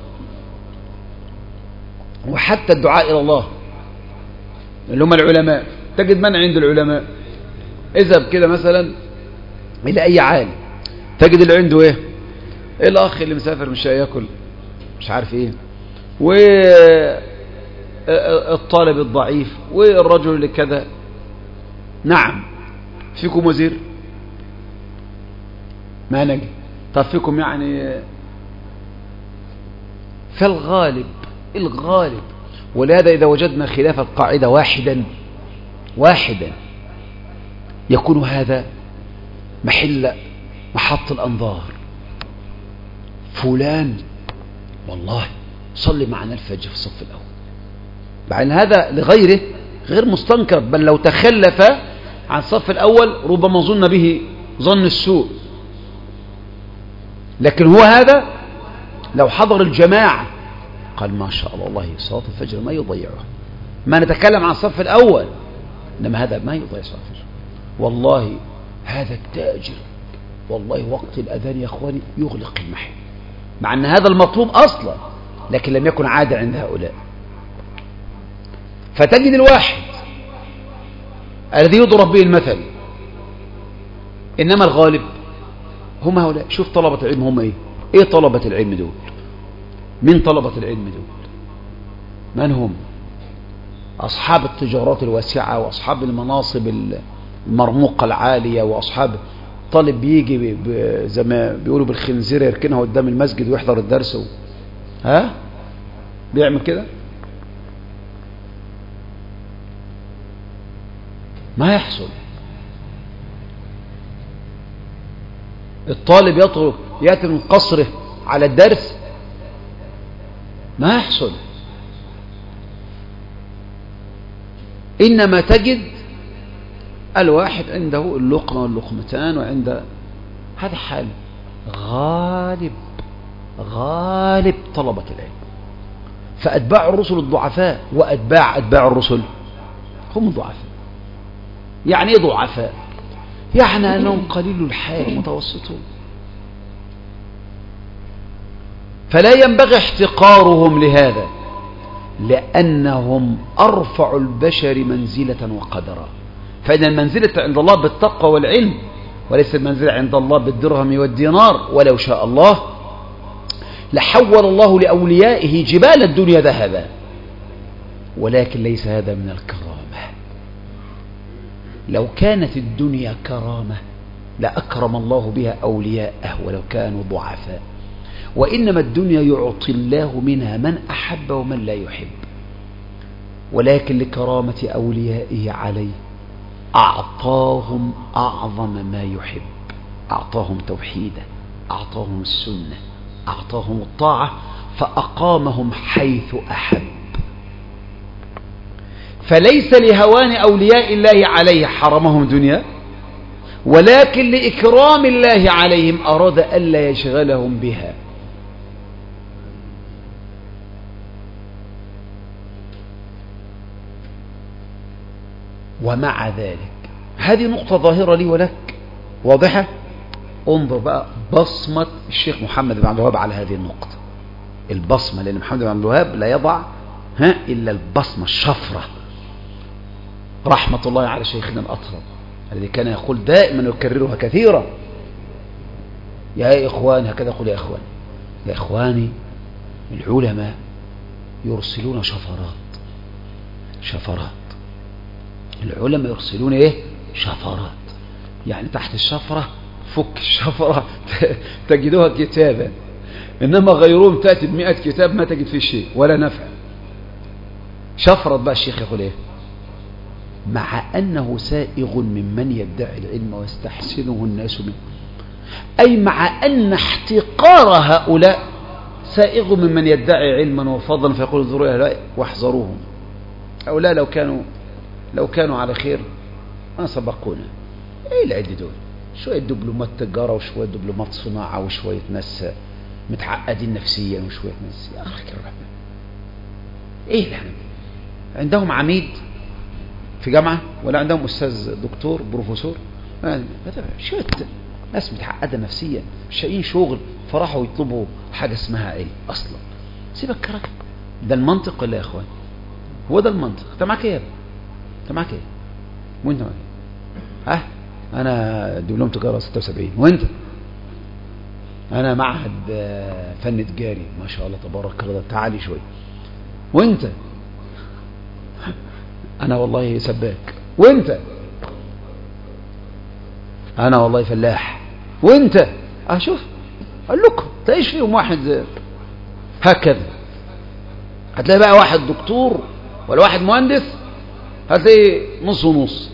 وحتى الدعاء إلى الله اللي هم العلماء، تجد من عند العلماء اذهب كده مثلا إلى أي عالم تجد اللي عنده إيه؟ الأخ اللي مسافر مش هياكل مش عارف إيه، والطالب الضعيف، والرجل اللي كذا. نعم. فيكم وزير؟ ما نجي. طب فيكم يعني؟ فالغالب الغالب. ولهذا إذا وجدنا خلاف القاعدة واحدا يكون هذا محط الأنظار. فلان والله صلي معنا الفجر في الصف الأول، بعد هذا لغيره غير مستنكر، بل لو تخلف عن الصف الأول ربما ظن به ظن السوء. لكن هو هذا لو حضر الجماعة قال ما شاء الله والله صلاة الفجر ما يضيعها، ما نتكلم عن الصف الأول، إنما هذا ما يضيع صلاة الفجر. والله هذا التاجر والله وقت الأذان يا أخواني يغلق المحل، مع أن هذا المطلوب أصلا، لكن لم يكن عادة عند هؤلاء. فتجد الواحد الذي يضرب به المثل، إنما الغالب هم هؤلاء. شوف طلبة العلم هم إيه طلبة العلم دول؟ من طلبة العلم دول من هم؟ أصحاب التجارات الواسعة وأصحاب المناصب المرموقة العالية، وأصحاب طالب بيجي زي ما بيقولوا بالخنزير يركنها قدام المسجد ويحضر الدرس بيعمل كده؟ ما يحصل. الطالب يأتي من قصره على الدرس، ما يحصل. إنما تجد الواحد عنده اللقمة واللقمتان، وعنده هذا حال غالب طلبة العلم. فأتباع الرسل الضعفاء، وأتباع الرسل هم الضعفاء. يعني ايه ضعفاء؟ يعني أنهم قليل الحال متوسطون، فلا ينبغي احتقارهم لهذا، لأنهم أرفع البشر منزلة وقدرا. فإن المنزلة عند الله بالتقوى والعلم، وليس المنزلة عند الله بالدرهم والدينار. ولو شاء الله لحول الله لأوليائه جبال الدنيا ذهبا، ولكن ليس هذا من الكرامة. لو كانت الدنيا كرامة لأكرم الله بها أولياءه ولو كانوا ضعفاء، وإنما الدنيا يعطي الله منها من أحب ومن لا يحب، ولكن لكرامة أوليائه عليه أعطاهم أعظم ما يحب، أعطاهم توحيدا، أعطاهم السنة، أعطاهم الطاعة، فأقامهم حيث أحب. فليس لهوان أولياء الله عليه حرمهم دنيا، ولكن لإكرام الله عليهم أراد ألا يشغلهم بها. ومع ذلك هذه نقطة ظاهرة لي ولك واضحة. انظر بقى بصمة الشيخ محمد بن عبد الوهاب على هذه النقطة، البصمة، لأن محمد بن عبد الوهاب لا يضع إلا البصمة الشفرة، رحمة الله على شيخنا الأطهر الذي كان يقول دائما يكررها كثيرا: يا إخوان، هكذا يقول: يا إخوان، يا إخواني، العلماء يرسلون شفرات. العلماء يرسلون شفرات، يعني تحت الشفرة، فك الشفرة تجدها كتابا، إنما غيرهم تأتي ب100 كتاب ما تجد فيه شيء ولا نفع. شفرة بقى الشيخ يقول مع أنه سائغ ممن يدعي العلم ويستحسنه الناس منه، أي مع أن احتقار هؤلاء سائغ ممن يدعي علما وفضلا، فيقول انظروا هؤلاء واحذروهم، هؤلاء لو كانوا على خير ما سبقونا. ايه العد دول؟ شوية دبلومات تجارة وشوية دبلومات صناعة وشوية ناس متعقدين نفسيا وشوية ناس، يا أخي الرحمن، ايه اللي عندهم عميد في جامعة ولا عندهم أستاذ دكتور بروفيسور؟ شوية ناس متعقدة نفسيا مش لاقيين شغل، فراحوا يطلبوا حاجة اسمها علم. أصلا سيبك كراكب، ده المنطق ولا يا إخوان؟ هو ده المنطق. أنت معاك إيه؟ أنت معاك إيه؟ وأنت معاك إيه؟ أنا دبلوم تجارة 76، وأنت؟ أنا معهد فن تجاري ما شاء الله تبارك الله، تعالي شوي. وأنت؟ أنا والله سباك. وأنت؟ أنا والله فلاح. وأنت؟ شوف قال لكم تلاقيش فيهم واحد هكذا. هتلاقي بقى واحد دكتور ولا واحد مهندس، هتلاقي نص ونص،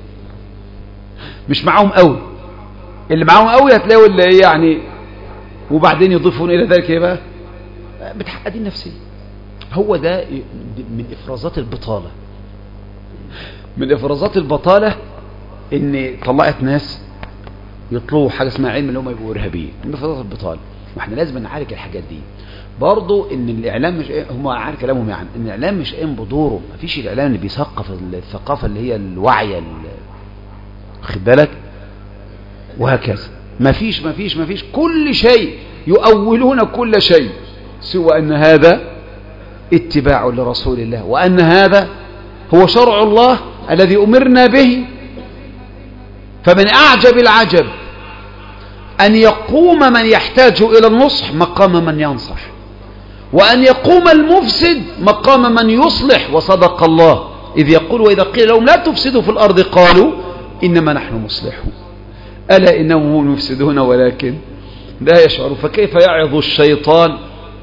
مش معاهم قوي. اللي معاهم قوي هتلاقوا اللي يعني، وبعدين يضيفون إلى ذلك ايه بقى؟ متعقدين نفسيا. هو ده من إفرازات البطالة، من إفرازات البطالة إن طلعت ناس يطلبوا حاجة اسمها علم اللي هم يبقوا إرهابيين، من إفرازات البطالة. واحنا لازم نعالج الحاجات دي برضو. إن الإعلام مش هم عارف كلامهم، يعني إن الإعلام مش قايم بدوره. مفيش الإعلام اللي بيثقف الثقافة اللي هي الواعية، خد بالك، وهكذا. مفيش كل شيء يؤولون كل شيء سوى أن هذا اتباع لرسول الله، وأن هذا هو شرع الله الذي أمرنا به. فمن أعجب العجب أن يقوم من يحتاج إلى النصح مقام من ينصح، وأن يقوم المفسد مقام من يصلح. وصدق الله إذ يقول: وإذا قيل لهم لا تفسدوا في الأرض قالوا إنما نحن مصلحون ألا إنهم هم المفسدون ولكن لا يشعرون. فكيف يعظ الشيطان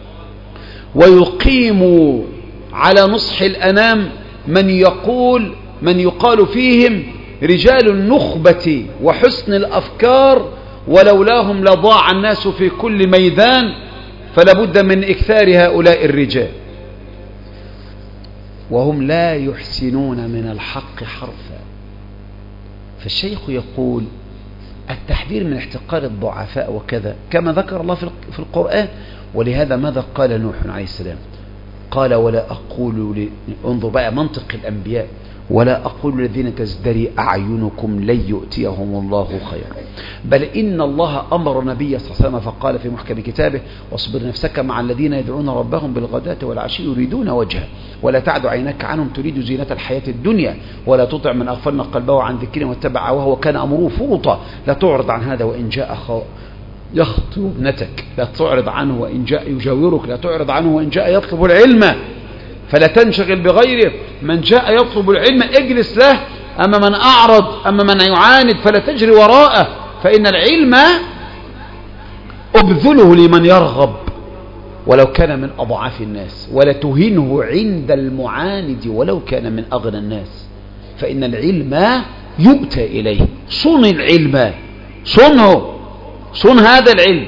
ويقيم على نصح الأنام من يقال فيهم رجال النخبة وحسن الأفكار، ولولاهم لضاع الناس في كل ميدان، فلابد من إكثار هؤلاء الرجال، وهم لا يحسنون من الحق حرفا. فالشيخ يقول: التحذير من احتقار الضعفاء وكذا كما ذكر الله في القرآن. ولهذا ماذا قال نوح عليه السلام؟ قال: ولا أقول انظر بقى منطق الأنبياء، ولا أقول الذين تزدري أعينكم لن يؤتيهم الله خيرا، بل إن الله أمر نبي صلى الله عليه وسلم فقال في محكم كتابه: واصبر نفسك مع الذين يدعون ربهم بالغداة والعشي يريدون وجهه ولا تعد عينك عنهم تريد زينة الحياة الدنيا ولا تطع من أغفلنا قلبه عن ذكرنا واتبع وهو كان أمره فرطا. لا تعرض عن هذا وإن جاء يخطب ابنتك، لا تعرض عنه وإن جاء يجاورك، لا تعرض عنه وإن جاء يطلب العلم فلا تنشغل بغيره. من جاء يطلب العلم اجلس له، أما من أعرض أما من يعاند فلا تجري وراءه، فإن العلم أبذله لمن يرغب ولو كان من أضعاف الناس، ولا تهنه عند المعاند ولو كان من أغنى الناس، فإن العلم يؤتى إليه. صن العلم، صنه، صن هذا العلم.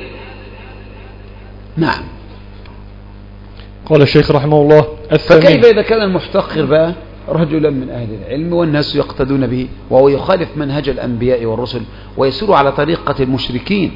نعم. قال الشيخ رحمه الله: فكيف إذا كان المحتقر بقى رجلا من أهل العلم والناس يقتدون به وهو يخالف منهج الأنبياء والرسل ويسير على طريقة المشركين؟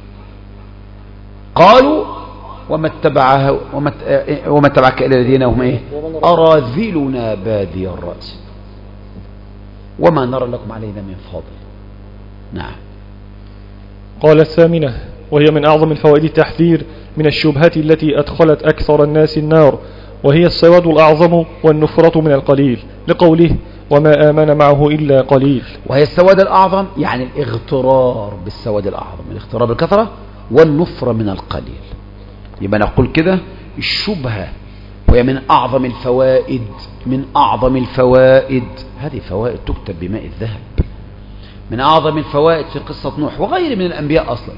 قالوا: وما اتبعك إلا الذين هم أراذلنا بادي الرأس وما نرى لكم علينا من فضل. نعم. قال الثامنة، وهي من أعظم الفوائد التحذير من الشبهات التي أدخلت أكثر الناس النار، وهي السواد الأعظم والنفرة من القليل، لقوله: وما آمن معه إلا قليل. وهي السواد الأعظم يعني الاغترار بالسواد الأعظم، الاغترار بالكثرة والنفرة من القليل. يبقى نقول كده الشبهة وهي من أعظم الفوائد، من أعظم الفوائد، هذه فوائد تكتب بماء الذهب، من أعظم الفوائد في قصة نوح وغير من الأنبياء أصلا.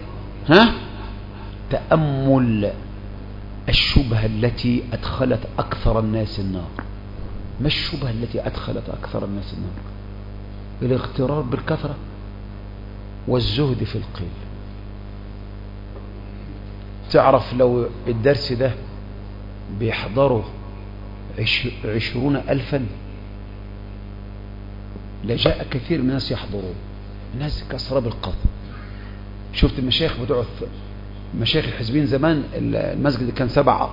تأمل الشبهة التي أدخلت أكثر الناس النار. ما الشبهة التي أدخلت أكثر الناس النار؟ الاغترار بالكثرة والزهد في القليل. تعرف لو الدرس ده بيحضره 20,000 لجاء كثير من الناس يحضرون، الناس كسراب القطر. شفت المشايخ بتوع مشايخ الحزبين زمان، المسجد كان 7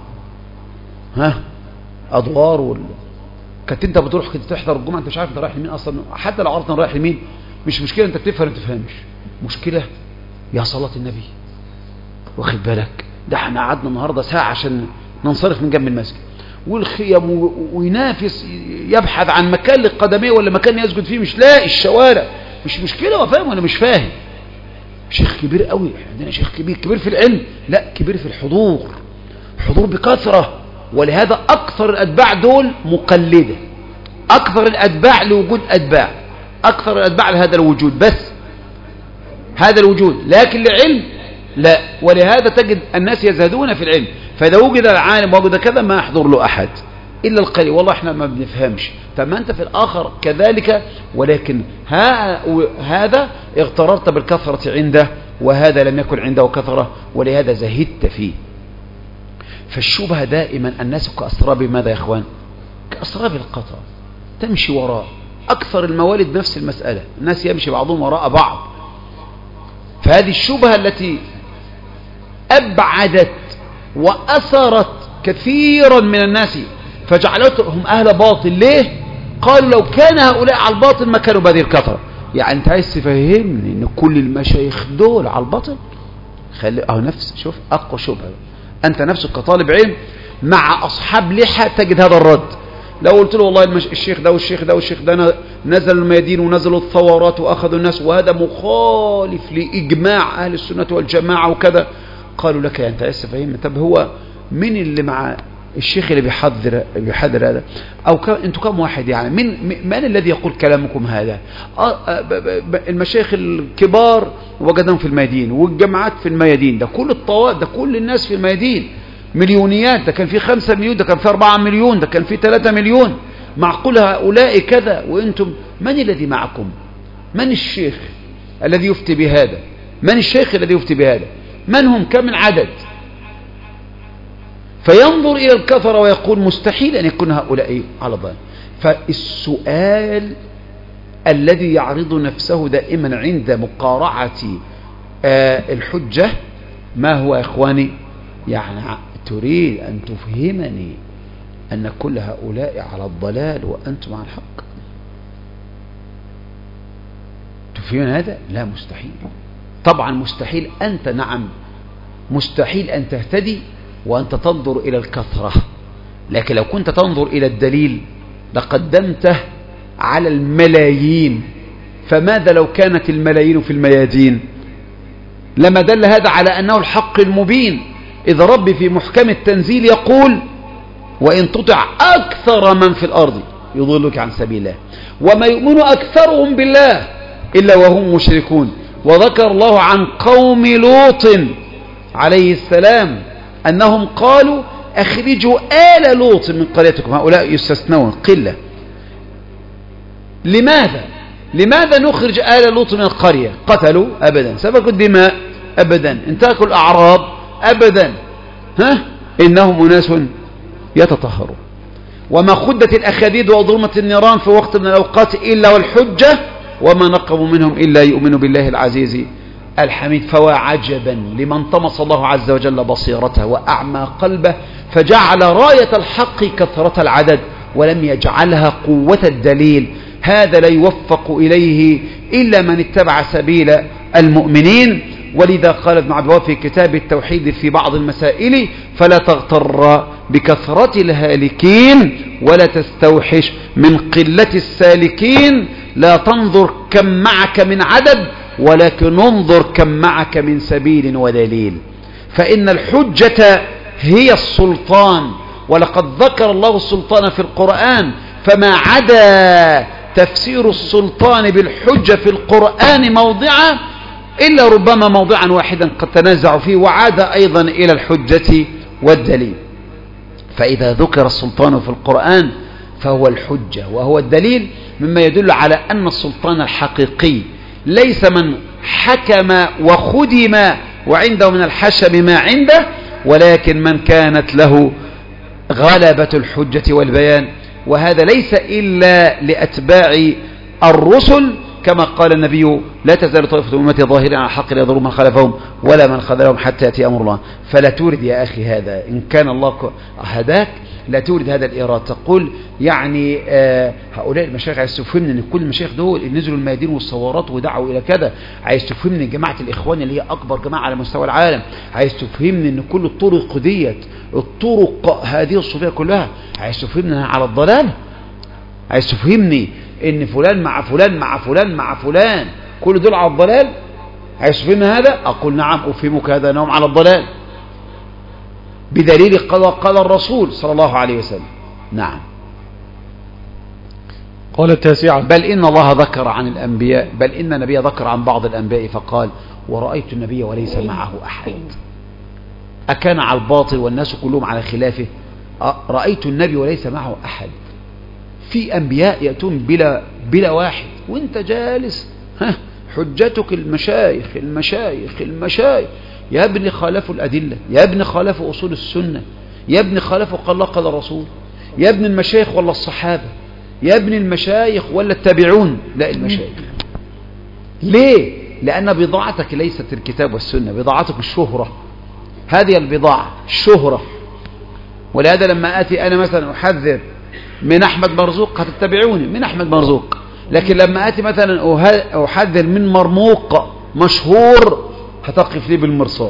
أدوار كنت انت بتروح كنت تحضر الجمعة انت مش عارف انت رايح لمين اصلا، حتى لو عرفت رايح لمين مش مشكلة، انت بتفهم ما تفهمش، مشكلة يا صلاة النبي. واخد بالك؟ ده احنا قعدنا النهارده ساعة عشان ننصرف من جنب المسجد والخيم وينافس يبحث عن مكان للقدميه ولا مكان يسجد فيه، مش لاقي الشوارع. مش مشكلة هو فاهم ولا مش فاهم. شيخ كبير قوي، عندنا شيخ كبير في العلم، لا كبير في الحضور، حضور بكثرة. ولهذا أكثر الأتباع دول مقلدة، أكثر الأتباع لوجود أتباع، أكثر الأتباع لهذا الوجود، بس هذا الوجود، لكن لعلم لا. ولهذا تجد الناس يزهدون في العلم، فإذا وجد العالم وجد كذا ما يحضر له أحد إلا القليل، والله احنا ما بنفهمش. فما أنت في الآخر كذلك، ولكن هذا اغتررت بالكثرة عنده وهذا لم يكن عنده كثرة، ولهذا زهدت فيه. فالشبهة دائما الناس كأسراب ماذا يا إخوان؟ كأسراب القطر، تمشي وراء. أكثر الموالد نفس المسألة، الناس يمشي بعضهم وراء بعض. فهذه الشبهة التي أبعدت وأثرت كثيرا من الناس فجعلتهم أهل باطل. ليه؟ قالوا لو كان هؤلاء على الباطل ما كانوا بهذه الكثرة. يعني أنت عايز تفهمني أن كل المشايخ دول على الباطل؟ خلي نفس، شوف أقوى شبهة. أنت نفسك كطالب علم مع أصحاب لحى تجد هذا الرد. لو قلت له والله الشيخ ده والشيخ ده والشيخ ده نزل الميادين ونزلوا الثورات وأخذوا الناس وهذا مخالف لإجماع أهل السنة والجماعة وكذا، قالوا لك أنت عايز تفهمني؟ طب هو مين اللي مع الشيخ اللي بيحذر هذا؟ أو أنتوا كم واحد يعني؟ من الذي يقول كلامكم هذا؟ المشايخ الكبار وجدهم في الميادين والجماعات في الميادين، ده كل الطوائف، ده كل الناس في الميادين، مليونيات، ده كان في 5 مليون، ده كان في 4 مليون، ده كان في 3 مليون. معقول هؤلاء كذا وأنتم من الذي معكم؟ من الشيخ الذي يفتي بهذا؟ من الشيخ الذي يفتي بهذا؟ من هم؟ كم العدد؟ فينظر إلى الكثرة ويقول مستحيل أن يكون هؤلاء على ضلال. فالسؤال الذي يعرض نفسه دائما عند مقارعة الحجة ما هو يا إخواني؟ يعني تريد أن تفهمني أن كل هؤلاء على الضلال وأنتم على الحق؟ تفهمون هذا؟ لا، مستحيل. طبعا مستحيل. أنت نعم مستحيل أن تهتدي وأنت تنظر إلى الكثرة، لكن لو كنت تنظر إلى الدليل لقدمته على الملايين. فماذا لو كانت الملايين في الميادين؟ لما دل هذا على أنه الحق المبين، إذا ربي في محكم التنزيل يقول: وإن تطع أكثر من في الأرض يضلك عن سبيل الله وما يؤمن أكثرهم بالله إلا وهم مشركون. وذكر الله عن قوم لوط عليه السلام أنهم قالوا: أخرجوا آل لوط من قريتكم. هؤلاء يستثنون قلة. لماذا نخرج آل لوط من القرية؟ قتلوا؟ أبدا. سفكوا الدماء؟ أبدا. انتهكوا الأعراض؟ أبدا. إنهم أناس يتطهرون. وما خدت الأخاديد وظلمت النيران في وقت من الأوقات إلا والحجة وما نقموا منهم إلا يؤمنوا بالله العزيز الحميد. فوعجبا لمن طمس الله عز وجل بصيرته وأعمى قلبه فجعل راية الحق كثرة العدد ولم يجعلها قوة الدليل. هذا لا يوفق إليه إلا من اتبع سبيل المؤمنين. ولذا قال ابن عبد الوهاب في كتاب التوحيد في بعض المسائل: فلا تغتر بكثرة الهالكين ولا تستوحش من قلة السالكين. لا تنظر كم معك من عدد ولكن انظر كم معك من سبيل ودليل. فإن الحجة هي السلطان، ولقد ذكر الله السلطان في القرآن، فما عدا تفسير السلطان بالحجة في القرآن موضعا إلا ربما موضعا واحدا قد تنازع فيه وعاد أيضا إلى الحجة والدليل. فإذا ذكر السلطان في القرآن فهو الحجة وهو الدليل، مما يدل على أن السلطان الحقيقي ليس من حكم وخدم وعنده من الحشم ما عنده، ولكن من كانت له غلبة الحجة والبيان. وهذا ليس إلا لأتباع الرسل، كما قال النبي: لا تزال طائفة من أمتي ظاهرين على الحق لا يضرهم من خالفهم ولا من خذلهم حتى يأتي أمر الله. فلا تورد يا أخي هذا، إن كان الله هداك لا تورد هذا الإيراد. تقول يعني هؤلاء المشايخ عايز تفهمني ان كل المشايخ دول نزلوا الميادين والصورات ودعوا الى كذا. عايز تفهمني جماعة الإخوان اللي هي أكبر جماعة على مستوى العالم. عايز تفهمني ان كل الطرق ديت، الطرق هذه الصوفية كلها، عايز تفهمني انها على الضلال. عايز تفهمني ان فلان مع فلان مع فلان مع فلان كل دول على الضلال. عايز تفهمني هذا؟ أقول نعم أفهمك هذا أنهم على الضلال بدليل قال الرسول صلى الله عليه وسلم. نعم. قال التاسعة: بل إن الله ذكر عن الأنبياء، بل إن النبي ذكر عن بعض الأنبياء فقال: ورأيت النبي وليس معه أحد. أكان على الباطل والناس كلهم على خلافه؟ رأيت النبي وليس معه أحد. في أنبياء يأتون بلا واحد وانت جالس حجتك المشايخ المشايخ المشايخ. يا ابني خالفوا الأدلة، يا ابني خالفوا أصول السنة، يا ابني خالفوا قال الله قال الرسول، يا ابن المشايخ ولا الصحابة، يا ابن المشايخ ولا التابعون. لا، المشايخ. ليه؟ لأن بضاعتك ليست الكتاب والسنة، بضاعتك الشهرة. هذه البضاعة الشهرة. ولهذا لما آتي أنا مثلا أحذر من أحمد مرزوق هتتبعوني من أحمد مرزوق، لكن لما آتي مثلا أحذر من مرموق مشهور هتقف لي بالمرصاد،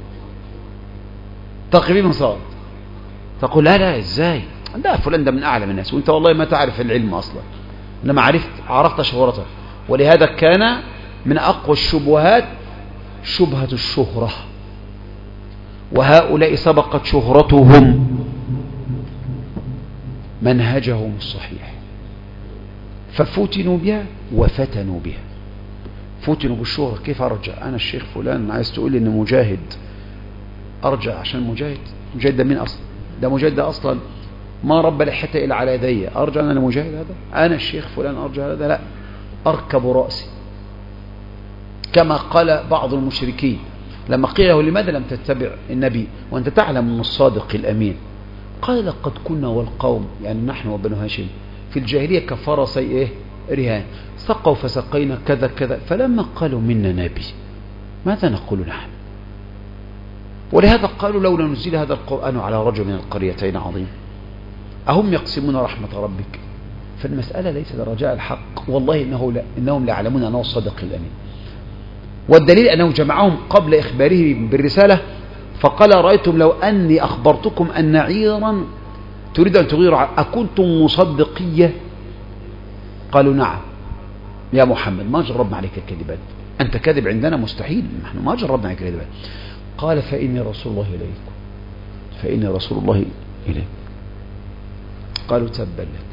تقف لي بالمرصاد، تقول لا إزاي ده فلان ده من أعلم الناس وانت والله ما تعرف العلم أصلا. لما عرفت شهرته. ولهذا كان من أقوى الشبهات شبهة الشهرة، وهؤلاء سبقت شهرتهم منهجهم الصحيح ففتنوا بها وفتنوا بها. فتنوا بالشهرة. كيف أرجع أنا الشيخ فلان عايز تقول لي إن مجاهد أرجع عشان مجاهد ده مين أصلا؟ ده مجاهد ده أصلا ما رب لحيته إلا على يدي. أرجع أنا لمجاهد هذا؟ أنا الشيخ فلان أرجع هذا؟ لا، أركب رأسي. كما قال بعض المشركين لما قيل له: لماذا لم تتبع النبي وأنت تعلم من الصادق الأمين؟ قال: لقد كنا والقوم، يعني نحن وبنو هاشم، في الجاهلية كفرسي رهان، سقوا فسقينا كذا كذا، فلما قالوا منا نبي ماذا نقول نحن؟ ولهذا قالوا: لولا نزل هذا القرآن على رجل من القريتين عظيم أهم يقسمون رحمة ربك فالمسألة ليس لرجاء الحق، والله إنهم لا يعلمون أنه الصادق الأمين. والدليل أنه جمعهم قبل إخباره بالرسالة فقال رأيتم لو أني أخبرتكم أن عيرا تريد أن تغير أكنتم مصدقية؟ قالوا نعم يا محمد، ما جربنا عليك الكذبات، أنت كذب عندنا مستحيل، نحن ما جربنا عليك الكذبات. قال فإني رسول الله إليكم، فإني رسول الله إليكم. قالوا تبا لك.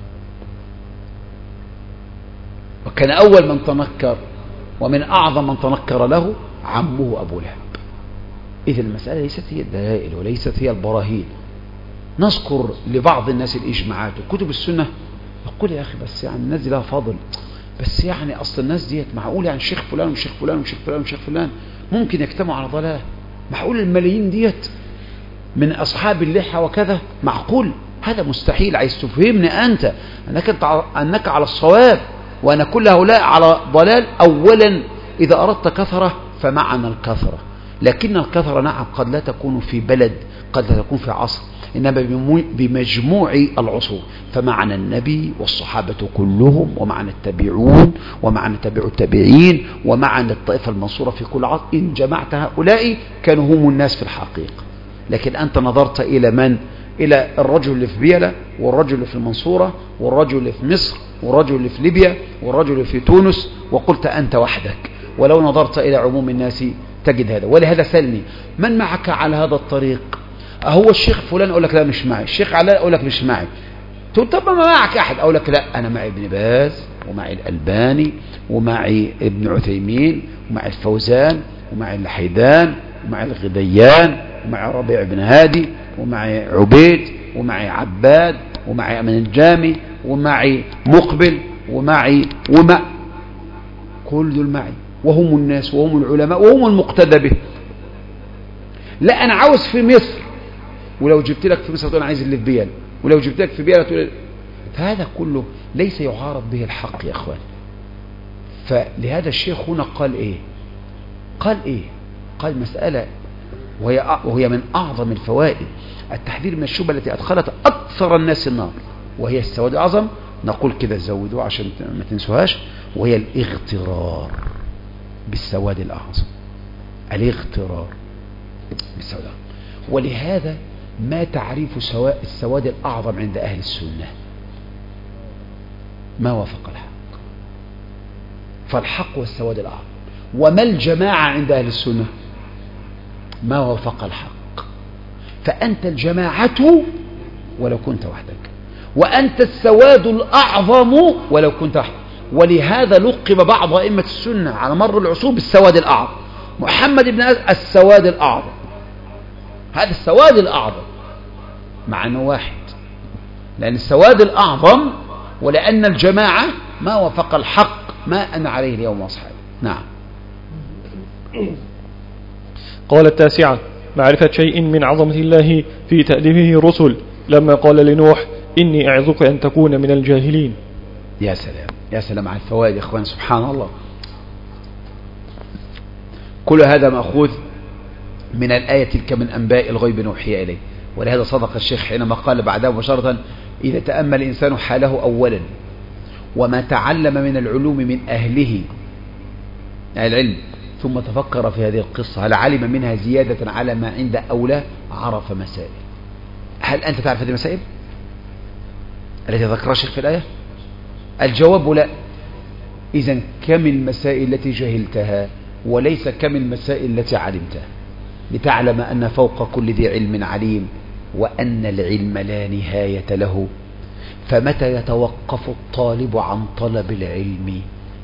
وكان أول من تنكر ومن أعظم من تنكر له عمه أبو لهب. إذا المسألة ليست هي الدلائل وليست هي البراهين. نذكر لبعض الناس الإجماعات وكتب السنة، يقول يا أخي بس يعني الناس دي لها فضل، بس يعني أصل الناس ديت معقول يعني الشيخ فلان وشيخ فلان وشيخ فلان وشيخ فلان ممكن يجتمعوا على ضلال؟ معقول الملايين ديت من أصحاب اللحى وكذا؟ معقول؟ هذا مستحيل. عايز تفهمني أنت أنك على الصواب وأن كل هؤلاء على ضلال؟ أولا إذا أردت كثرة فمعنى الكثرة، لكن الكثرة نعم قد لا تكون في بلد، قد لا تكون في عصر، إنما بمجموع العصور. فمعنى النبي والصحابة كلهم، ومعنى التابعون، ومعنى تابع التابعين، ومعنى الطائفة المنصورة في كل عصر، إن جمعت هؤلاء كانوا هم الناس في الحقيقة. لكن أنت نظرت إلى من؟ إلى الرجل اللي في بيلة، والرجل اللي في المنصورة، والرجل اللي في مصر، والرجل اللي في ليبيا، والرجل اللي في تونس، وقلت أنت وحدك. ولو نظرت إلى عموم الناس تجد هذا. ولهذا سألني من معك على هذا الطريق؟ هو الشيخ فلان؟ أقول لك لا مش معي. الشيخ علاء؟ أقول لك مش معي. طب ما معك أحد؟ أقول لك لا أنا معي ابن باز، ومعي الألباني، ومعي ابن عثيمين، ومعي الفوزان، ومعي الحيدان، ومعي الغديان، ومعي ربيع بن هادي، ومعي عبيد، ومعي عباد، ومعي أمن الجامي، ومعي مقبل، ومعي كل دول معي، وهم الناس وهم العلماء وهم المقتدى به. لا أنا عاوز في مصر، ولو جبت لك في مصر تقول أنا عايز اللي في بيال، ولو جبت لك في بيال تقول. فهذا كله ليس يعارض به الحق يا أخوان. فلهذا الشيخ هنا قال إيه؟ قال مسألة وهي من أعظم الفوائد، التحذير من الشبهة التي أدخلت أكثر الناس النار، وهي السواد الأعظم. نقول كده زودوه عشان ما تنسوهاش، وهي الاغترار بالسواد الأعظم. الاغترار بالسواد الأعظم. ولهذا ما تعريف السواد الأعظم عند أهل السنة؟ ما وافق الحق، فالحق والسواد الأعظم. وما الجماعة عند أهل السنة؟ ما وافق الحق. فأنت الجماعة ولو كنت وحدك، وأنت السواد الأعظم ولو كنت وحدك. ولهذا لقب بعض أئمة السنة على مر العصور بالسواد الأعظم. محمد بن السواد الأعظم، هذا السواد الأعظم مع أنه واحد، لأن السواد الأعظم، ولأن الجماعة ما وافق الحق ما أنا عليه اليوم وأصحابي. نعم. قال التاسعة: معرفة شيء من عظمة الله في تأديبه الرسل لما قال لنوح: إني أعظك أن تكون من الجاهلين. يا سلام يا سلام على الفوائد يا إخوان، سبحان الله. كل هذا مأخوذ من الآية: تلك من أنباء الغيب نوحي إليه. ولهذا صدق الشيخ حينما قال بعدها مباشرة: إذا تأمل الإنسان حاله أولا وما تعلم من العلوم من أهله العلم، ثم تفكر في هذه القصة، هل علم منها زيادة على ما عند أولى؟ عرف مسائل. هل أنت تعرف هذه المسائل التي ذكرها الشيخ في الآية؟ الجواب لا. إذن كم المسائل التي جهلتها، وليس كم المسائل التي علمتها، لتعلم أن فوق كل ذي علم عليم، وأن العلم لا نهاية له. فمتى يتوقف الطالب عن طلب العلم؟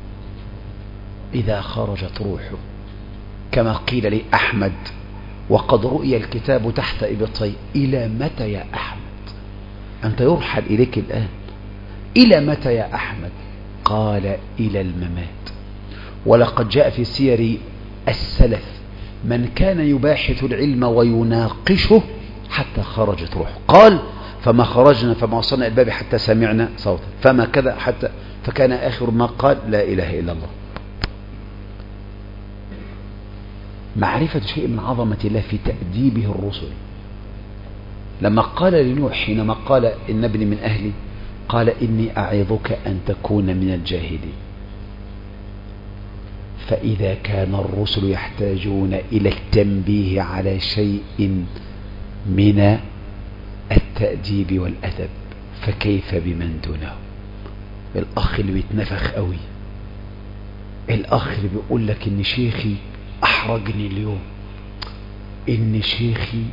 إذا خرجت روحه، كما قيل لأحمد وقد رؤي الكتاب تحت إبطيه: إلى متى يا أحمد؟ أنت يرحل إليك الآن، إلى متى يا أحمد؟ قال: إلى الممات. ولقد جاء في سير السلف من كان يباحث العلم ويناقشه حتى خرجت روحه. قال: فما خرجنا فما وصلنا الباب حتى سمعنا صوتا، فما كذا حتى، فكان آخر ما قال: لا إله إلا الله. معرفة شيء من عظمة الله في تأديبه الرسل. لما قال لنوح حينما قال: إن ابني من أهلي، قال إني أعظك أن تكون من الجاهلين. فإذا كان الرسل يحتاجون إلى التنبيه على شيء من التأديب والأدب، فكيف بمن دونه؟ الأخ اللي بيتنفخ قوي، الأخ اللي بيقول لك إن شيخي أحرجني اليوم، إن شيخي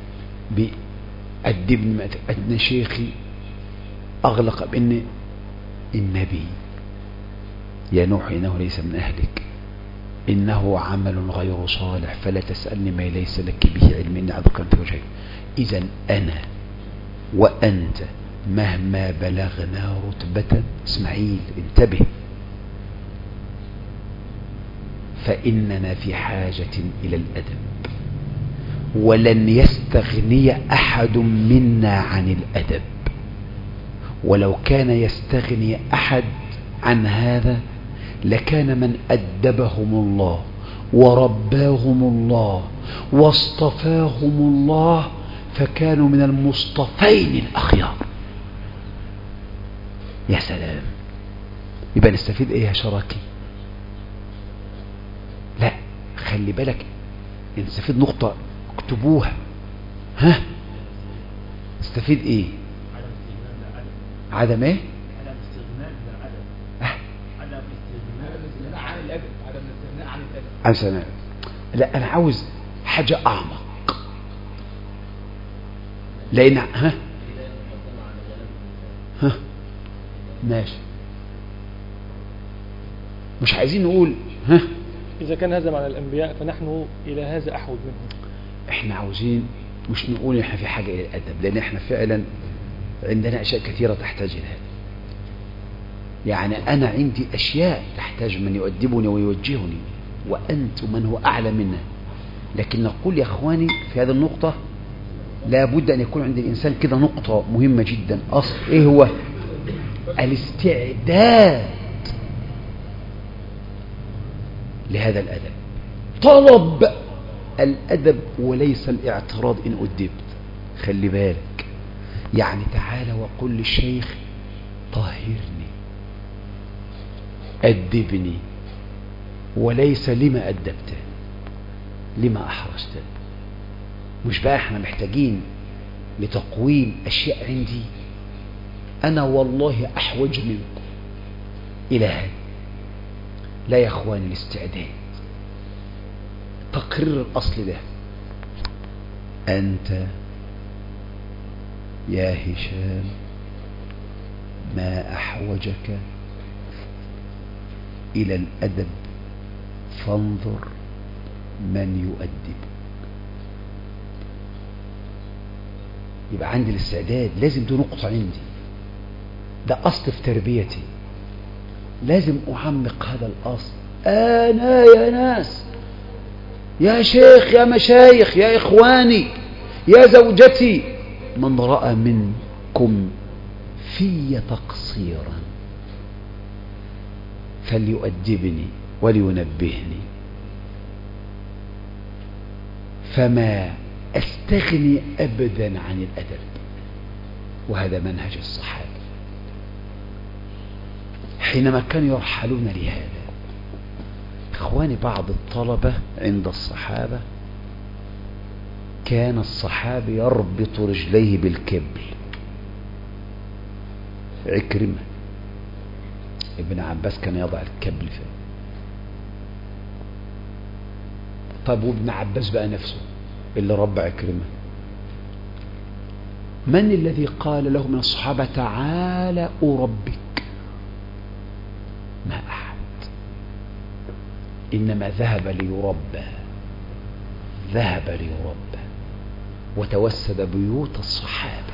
بيأدبني، إن شيخي أغلق بإن النبي يا نوح إنه ليس من أهلك، إنه عمل غير صالح، فلا تسألني ما ليس لك به علم، إني أعظك أن توجهك. إذن أنا وأنت مهما بلغنا رتبة، اسماعيل انتبه، فإننا في حاجة إلى الأدب، ولن يستغني أحد منا عن الأدب. ولو كان يستغني أحد عن هذا لكان من أدبهم الله ورباهم الله واصطفاهم الله، فكانوا من المصطفين الأخيار. يا سلام، يبقى نستفيد ايه يا شراكي؟ لا خلي بالك، نستفيد نقطة اكتبوها، ها نستفيد ايه؟ عدم ايه؟ عدم استغناء عدم استغناء عن الأدب، عدم الاستغناء عن الأدب. لا أنا عاوز حاجة أعمق، لأن ها ماشي، مش عايزين نقول ها إذا كان هذا معنى الأنبياء فنحن إلى هذا أحوج منهم. احنا عاوزين مش نقول احنا في حاجة إلى الأدب، لأن احنا فعلا عندنا أشياء كثيرة تحتاج إلى هذا. يعني أنا عندي أشياء تحتاج من يؤدبني ويوجهني، وأنت من هو أعلى منا. لكن نقول يا أخواني في هذه النقطة لا بد أن يكون عند الإنسان كده نقطة مهمة جدا. أصل إيه هو؟ الاستعداد لهذا الأدب، طلب الأدب وليس الاعتراض إن أدبت. خلي بالك، يعني تعالى وقل للشيخ طهرني أدبني، وليس لما أدبته، لما أحرجته. مش بقى احنا محتاجين لتقويم أشياء عندي؟ أنا والله أحوج منكم إلى هذا. لا يا أخواني، الاستعداد، تقرير الأصل ده. أنت يا هشام ما أحوجك إلى الأدب، فانظر من يؤدب. يبقى عندي الاستعداد، لازم دي نقطة عندي، ده أصل في تربيتي، لازم أعمق هذا الأصل. أنا يا ناس، يا شيخ، يا مشايخ، يا إخواني، يا زوجتي، من رأى منكم في تقصيرا فليؤدبني ولينبهني، فما أستغني أبدا عن الأدب. وهذا منهج الصحابة حينما كانوا يرحلون لهذا. إخواني، بعض الطلبة عند الصحابة كان الصحابي يربط رجليه بالكبل. عكرمة ابن عباس كان يضع الكبل فيه. طيب وابن عباس بقى نفسه اللي ربى عكرمة، من الذي قال له من الصحابة تعالى أربك؟ ما أحد، إنما ذهب ليربى، ذهب ليربى وتوسد بيوت الصحابة،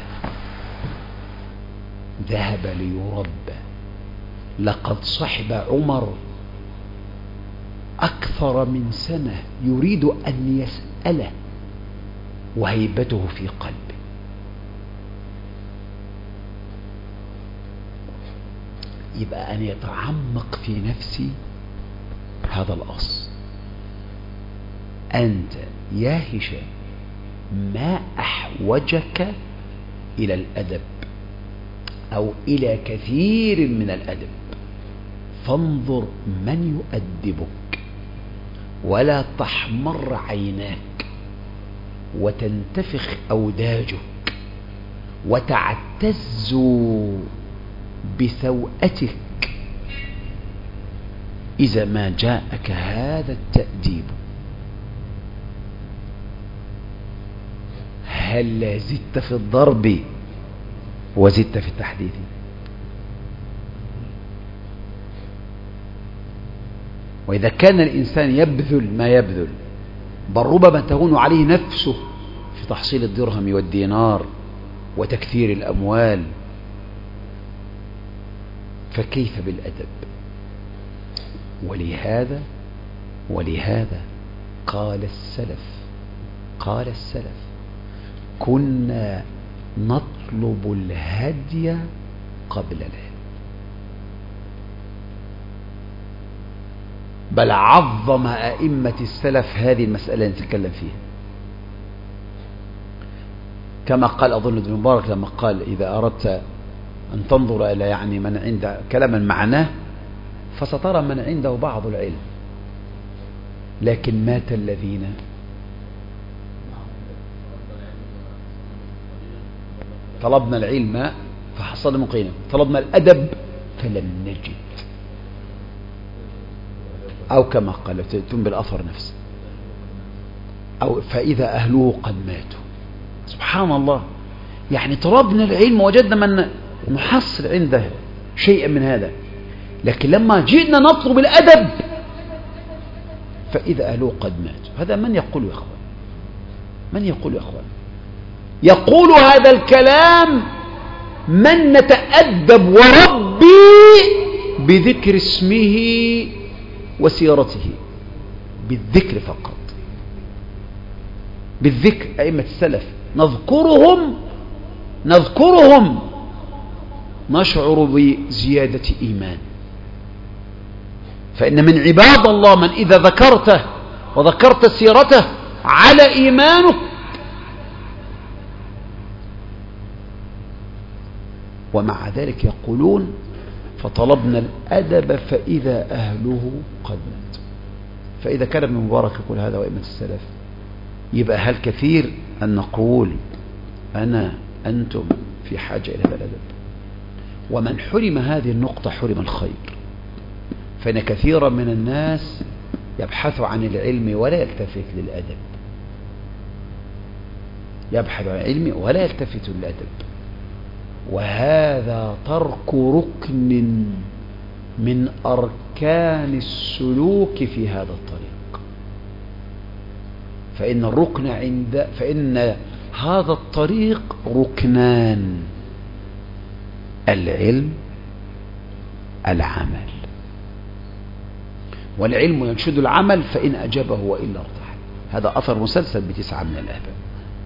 ذهب ليربى. لقد صحب عمر أكثر من سنة يريد أن يسأله وهيبته في قلبه. يبقى أن يتعمق في نفسي هذا الأصل. أنت يا هشام ما أحوجك إلى الأدب؟ أو إلى كثير من الأدب، فانظر من يؤدبك ولا تحمر عيناك وتنتفخ أوداجك وتعتز بسوءتك إذا ما جاءك هذا التأديب. هل زدت في الضرب وزدت في التحديث؟ وإذا كان الإنسان يبذل ما يبذل، بل ربما تهون عليه نفسه في تحصيل الدرهم والدينار وتكثير الأموال، فكيف بالأدب؟ ولهذا قال السلف كنا نطلب الهدي قبل العلم، بل عظم أئمة السلف هذه المسألة نتكلم فيها، كما قال أظن ابن مبارك لما قال إذا أردت أن تنظر إلى يعني من عنده كلاما معناه فسترى من عنده بعض العلم، لكن مات الذين طلبنا العلم فحصلنا مقينا، طلبنا الأدب فلم نجد، أو كما قال تم بالأثر نفسه، أو فإذا أهله قد ماتوا. سبحان الله، يعني طلبنا العلم وجدنا من نحصل عنده شيئا من هذا، لكن لما جئنا نطلب الأدب فإذا أهله قد ماتوا. هذا من يقول يا أخوان؟ من يقول يا أخوان؟ يقول هذا الكلام من نتأدب وربي بذكر اسمه وسيرته، بالذكر فقط، بالذكر. أئمة السلف نذكرهم نشعر بزيادة إيمان، فإن من عباد الله من إذا ذكرته وذكرت سيرته على إيمانك. ومع ذلك يقولون فطلبنا الأدب فإذا أهله قد مات. فإذا كان ابن مبارك يقول هذا وأئمة السلف، يبقى هل كثير أن نقول أنتم في حاجة إلى هذا الأدب؟ ومن حرم هذه النقطة حرم الخير، فإن كثيرا من الناس يبحث عن العلم ولا يلتفت للأدب، يبحث عن العلم ولا يلتفت للأدب، وهذا ترك ركن من أركان السلوك في هذا الطريق. فإن هذا الطريق ركنان: العلم، العمل. والعلم ينشد العمل فإن أجابه وإلا ارتحل. هذا أثر مسلسل ب9 من الآباء.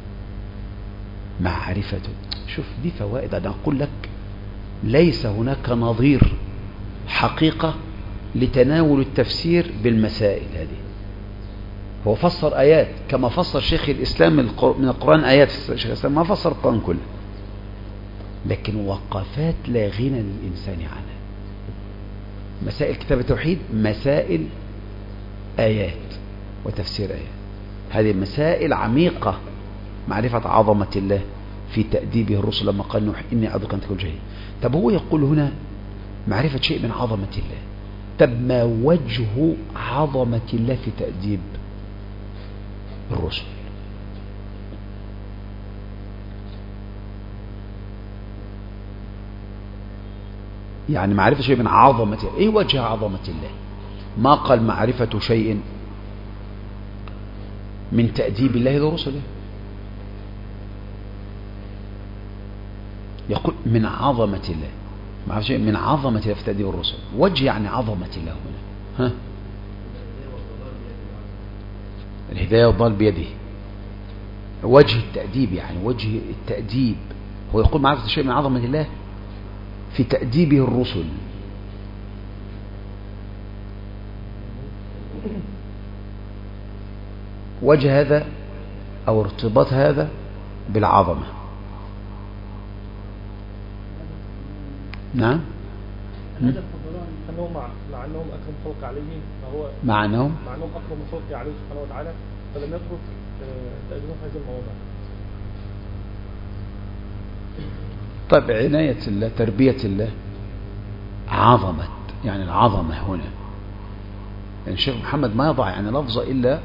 معرفته، شوف دي فوائد. أنا أقول لك ليس هناك نظير حقيقة لتناول التفسير بالمسائل هذه. هو فسر آيات كما فسر شيخ الإسلام من القرآن آيات. شيخ الإسلام ما فسر القرآن كله، لكن وقفات لا غنى للإنسان عنها. مسائل كتاب التوحيد مسائل آيات وتفسير آيات، هذه مسائل عميقة. معرفة عظمة الله في تأديبه الرسل لما قال نوح إني أعظك أن تكون جاهلا. طب هو يقول هنا معرفة شيء من عظمة الله، طب ما وجه عظمة الله في تأديب الرسل؟ يعني معرفة شيء من عظمة الله، ايه وجه عظمة الله؟ ما قال معرفة شيء من تأديب الله لرسله، يقول من عظمة الله، معرفة شيء من عظمة الله في تأديب الرسل. وجه يعني عظمة الله هنا، الهداية والضلال بيده. وجه التأديب يعني وجه التأديب، هو يقول معرفة شيء من عظمة الله في تأديبه الرسل. وجه هذا أو ارتباط هذا بالعظمة. نعم. أنهم مع أنهم أكرم خلق عليه، فهو مع أنهم أكرم خلق عليه سبحانه وتعالى، فلم يترك تأديبهم هذه المواضع. طيب عناية الله تربية الله عظمت، يعني العظمة هنا يعني الشيخ محمد ما يضع يعني لفظة إلا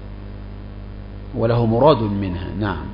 وله مراد منها. نعم.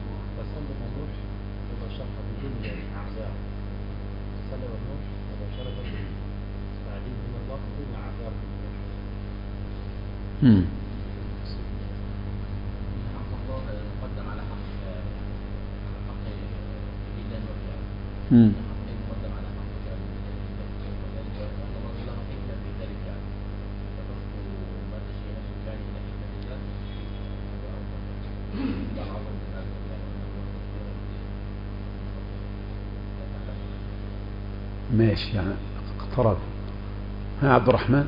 ماشي يعني اقترب. ها عبد الرحمن.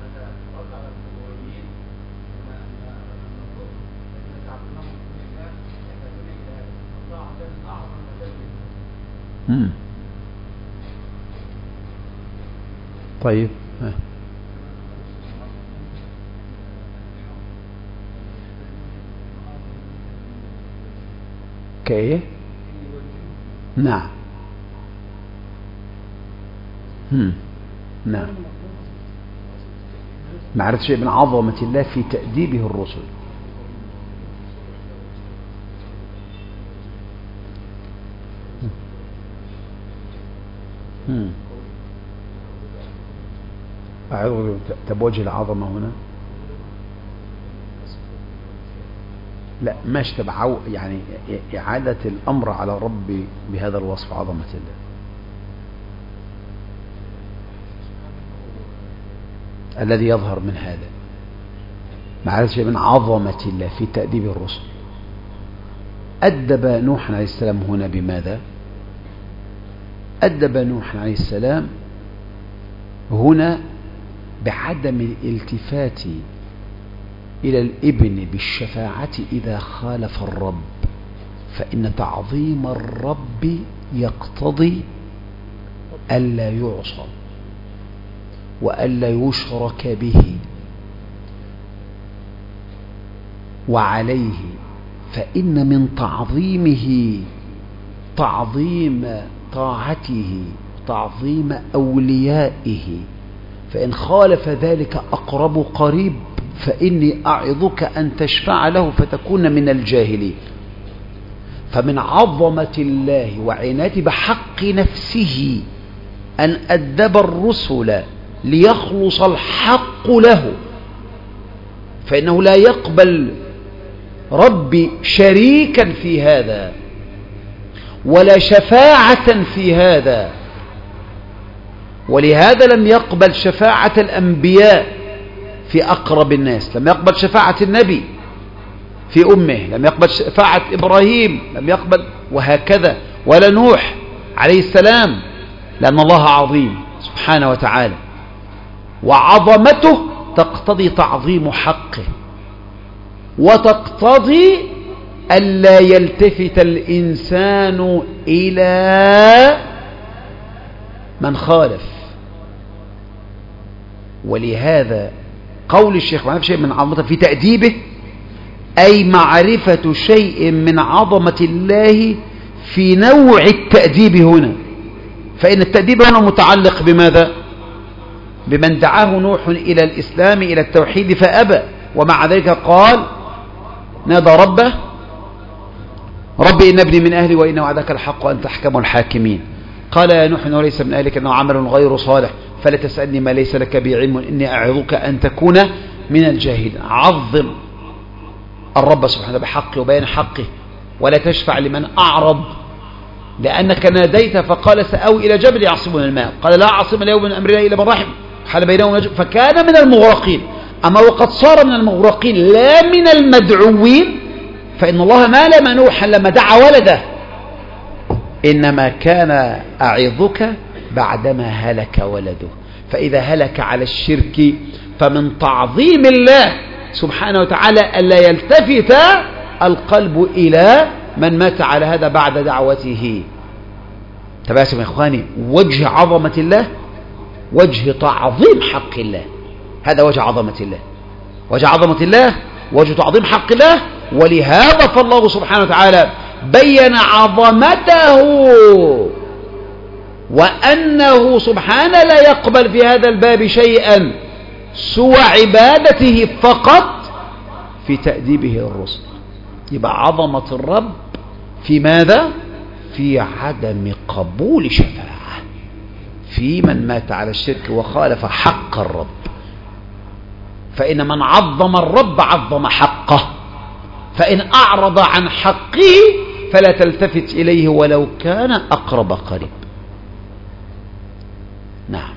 طيب كايه. نعم. نعم. معرفة شيء من عظمة الله في تأديبه الرسل. أعرض تبوجه العظمة هنا. لا ماش تبع يعني إعادة الأمر على الرب بهذا الوصف عظمة الله. الذي يظهر من هذا معرفة شيء من عظمة الله في تأديب الرسل. أدب نوح عليه السلام هنا بماذا؟ أدب نوح عليه السلام هنا بعدم الالتفات إلى الابن بالشفاعة إذا خالف الرب، فإن تعظيم الرب يقتضي ألا يعصى وألا يشرك به، وعليه فإن من تعظيمه تعظيم طاعته تعظيم أوليائه، فإن خالف ذلك أقرب قريب فإني أعظك أن تشفع له فتكون من الجاهلين. فمن عظمة الله وعنايته بحق نفسه أن أدب الرسل ليخلص الحق له، فإنه لا يقبل ربي شريكا في هذا ولا شفاعة في هذا، ولهذا لم يقبل شفاعة الأنبياء في أقرب الناس، لم يقبل شفاعة النبي في أمه، لم يقبل شفاعة إبراهيم، لم يقبل، وهكذا، ولا نوح عليه السلام، لأن الله عظيم سبحانه وتعالى، وعظمته تقتضي تعظيم حقه، وتقتضي ألا يلتفت الإنسان إلى من خالف. ولهذا قول الشيخ معرفة شيء من عظمته في تأديبه أي معرفة شيء من عظمة الله في نوع التأديب هنا، فإن التأديب هنا متعلق بماذا؟ بمن دعاه نوح إلى الإسلام إلى التوحيد فأبى، ومع ذلك قال نادى ربه ربي إن ابني من أهلي وإن وعدك الحق وأنت أحكم الحاكمين. قال يا نوح إنه ليس من أهلك إنه عمل غير صالح فلا تسألني ما ليس لك به علم إني أعظك أن تكون من الجاهلين. عظم الرب سبحانه بحقه وبيان حقه، ولا تشفع لمن أعرض، لأنك ناديت فقال سأوي إلى جبل يعصمنا الماء، قال لا عاصم اليوم من أمر الله إلا من رحم حال بينهم فكان من المغرقين. أما وقد صار من المغرقين لا من المدعوين، فإن الله ما لم نوحا لما دعا ولده، إنما كان أعظك بعدما هلك ولده. فإذا هلك على الشرك فمن تعظيم الله سبحانه وتعالى ألا يلتفت القلب إلى من مات على هذا بعد دعوته. تباسم يا إخواني، وجه عظمة الله وجه تعظيم حق الله. هذا وجه عظمة الله، وجه عظمة الله وجه تعظيم حق الله. ولهذا فالله سبحانه وتعالى بين عظمته وأنه سبحانه لا يقبل في هذا الباب شيئا سوى عبادته فقط في تأديبه الرسل. يبقى عظمة الرب في ماذا؟ في عدم قبول شفاعة في من مات على الشرك وخالف حق الرب. فإن من عظم الرب عظم حقه، فإن أعرض عن حقه فلا تلتفت إليه ولو كان أقرب قريب. نعم.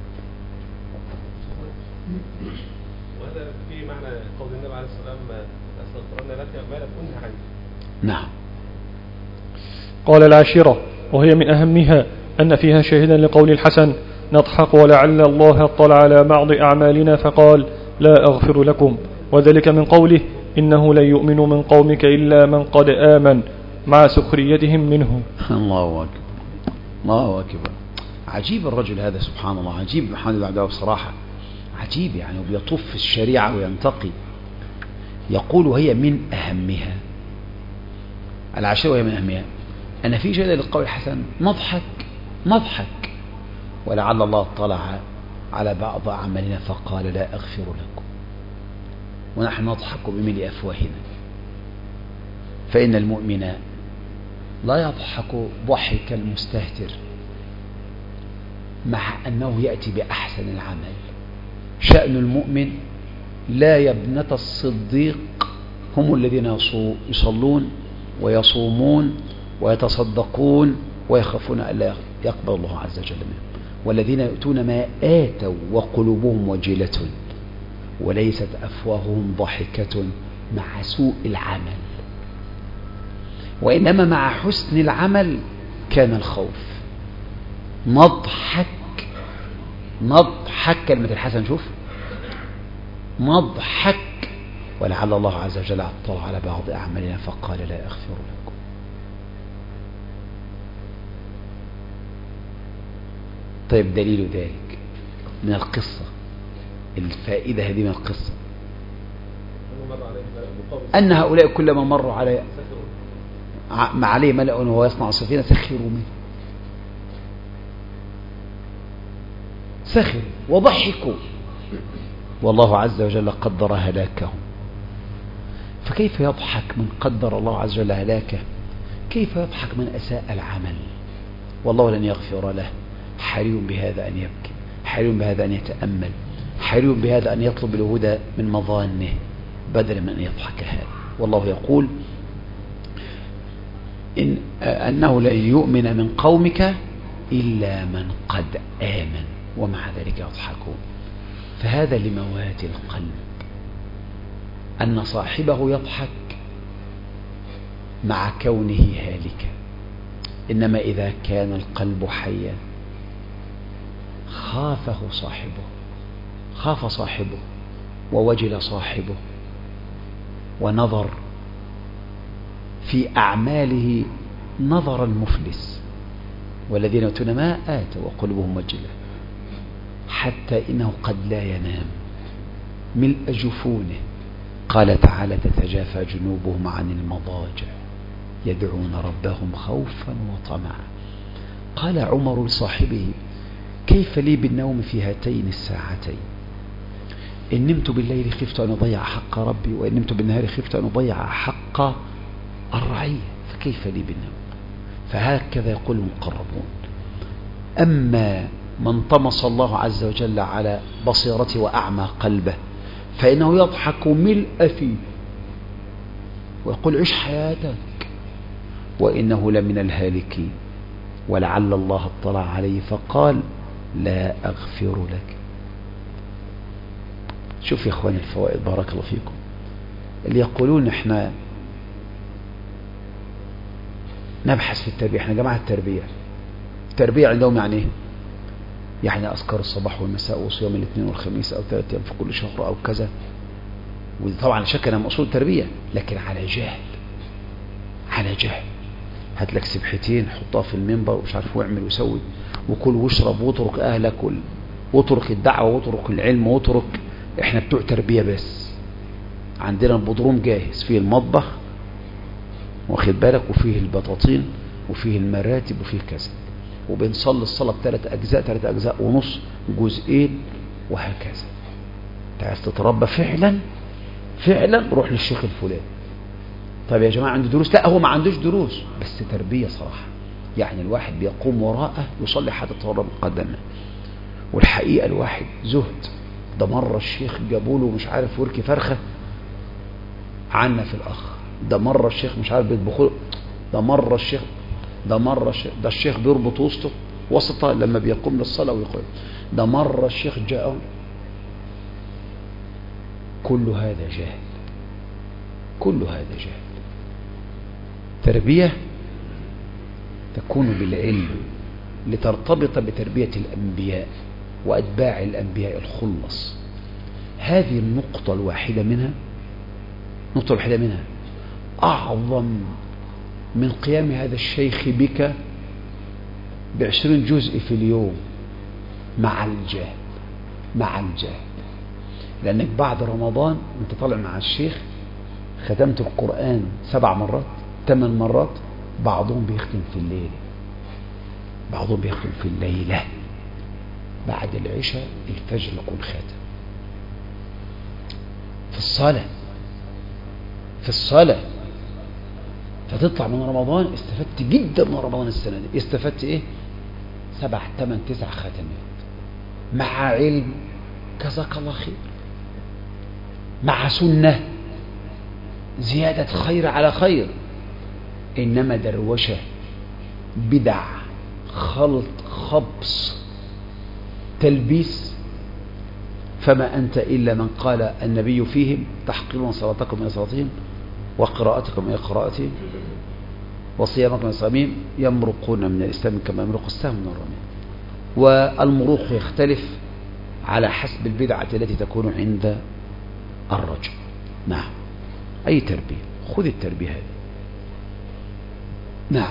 وهذا في معنى قول النبي عليه الصلاة والسلام أستغفرن لك ما لم أنه عنك. نعم. قال العاشرة وهي من أهمها أن فيها شاهدا لقول الحسن: نضحك ولعل الله اطلع على بعض أعمالنا فقال لا أغفر لكم، وذلك من قوله: إنه لن يؤمن من قومك إلا من قد آمن، مع سخريتهم منه. الله أكبر، الله أكبر. عجيب الرجل هذا سبحان الله، عجيب محمد بن عبد الله بصراحة، عجيب يعني، وبيطوف في الشريعة وينتقي. يقول وهي من أهمها، العشرة وهي من أهمها أن في شيء للقول الحسن: نضحك ولعل الله اطلع على بعض أعمالنا فقال لا أغفر لكم، ونحن نضحك بملء أفواهنا. فإن المؤمن لا يضحك ضحك المستهتر مع أنه يأتي بأحسن العمل. شأن المؤمن لا يا ابنة الصديق هم الذين يصلون ويصومون ويتصدقون ويخافون ألا يقبل الله عز وجل منهم، والذين يؤتون ما آتوا وقلوبهم وجلة وليست أفواههم ضحكة مع سوء العمل، وإنما مع حسن العمل كان الخوف. نضحك كلمة الحسن، شوف، نضحك ولعل الله عز وجل اطلع على بعض أعمالنا فقال لا أغفر لكم. طيب دليل ذلك من القصة، الفائدة هذه من القصة أن هؤلاء كلما مروا على ما عليه ملأ وهو يصنع السفينة سخروا منه، سخروا وضحكوا، والله عز وجل قدر هلاكهم. فكيف يضحك من قدر الله عز وجل هلاكه؟ كيف يضحك من أساء العمل والله لن يغفر له؟ حري بهذا أن يبكي، حري بهذا أن يتأمل، حري بهذا أن يطلب الهدى من مظانه بدلا من أن يضحك هذا. والله يقول أنه لن يؤمن من قومك إلا من قد آمن ومع ذلك يضحكون. فهذا لموات القلب أن صاحبه يضحك مع كونه هالكا، إنما إذا كان القلب حيا خاف صاحبه ووجل صاحبه ونظر في أعماله نظر المفلس، والذين يؤتون ما آتوا وقلوبهم وجلة حتى إنه قد لا ينام ملء جفونه. قال تعالى: تتجافى جنوبهم عن المضاجع يدعون ربهم خوفا وطمعا. قال عمر لصاحبه: كيف لي بالنوم في هاتين الساعتين؟ إن نمت بالليل خفت أن أضيع حق ربي، وإن نمت بالنهار خفت أن أضيع حق الرعية، فكيف لي بالنوم؟ فهكذا يقول المقربون. أما من طمس الله عز وجل على بصيرته وأعمى قلبه فإنه يضحك ملء فيه ويقول: عش حياتك، وإنه لمن الهالكين، ولعل الله اطلع عليه فقال لا أغفر لك. شوف يا إخواني الفوائد، بارك الله فيكم. اللي يقولون إحنا نبحث في التربية، إحنا جماعة التربية عندهم يعني إيه؟ يعني أذكار الصباح والمساء وصيام الاثنين والخميس أو 3 أيام في كل شهر أو كذا. وطبعا شك أنها أصول التربية، لكن على جهل. هات لك سبحتين حطها في المنبر ومش عارف واعمل وسوي وكل واشرب واترك اهلك واترك الدعوة واترك العلم واترك. احنا بتوع تربية بس. عندنا البدروم جاهز، فيه المطبخ واخد بالك، وفيه البطاطين وفيه المراتب وفيه كذا، وبنصلي الصلاة ب3 أجزاء 3 أجزاء ونص، جزئين، وهكذا. انت عايز تتربى فعلا روح للشيخ الفلاني. طيب يا جماعة عنده دروس؟ لا، هو ما عندوش دروس، بس تربية صراحة. يعني الواحد بيقوم وراءه يصلي حتى تتورم قدمه. والحقيقة الواحد زهد. ده مرة الشيخ جابوله مش عارف ورك فرخة عنا في الأخ، ده مرة الشيخ مش عارف بيطبخوا، ده مرة الشيخ بيربط وسطه لما بيقوم للصلاة ويقول، ده مرة الشيخ جاء. كل هذا جهل. تربية تكون بالعلم لترتبط بتربية الأنبياء وأتباع الأنبياء الخلص. هذه النقطة الواحدة منها أعظم من قيام هذا الشيخ بك ب20 جزء في اليوم مع الجهل. لأنك بعد رمضان انت طالع مع الشيخ ختمت القرآن 7 مرات 8 مرات، بعضهم بيختم في الليلة بعد العشاء الفجر يكون خاتم في الصلاة. فتطلع من رمضان استفدت جدا من رمضان السنة دي. استفدت ايه؟ 7 8 9 ختمات مع علم، جزاك الله خير، مع سنة، زيادة خير على خير. إنما دروشة، بدع، خلط، خبص، تلبيس، فما أنت إلا من قال النبي فيهم تحقرون صلاتكم إلى صلاتهم وقراءتكم إلى قراءتهم وصيامكم إلى صيامهم، يمرقون من الإسلام كما يمرق السهم من الرمي. والمروق يختلف على حسب البدعة التي تكون عند الرجل. نعم، أي تربية، خذ التربية هذه. نعم.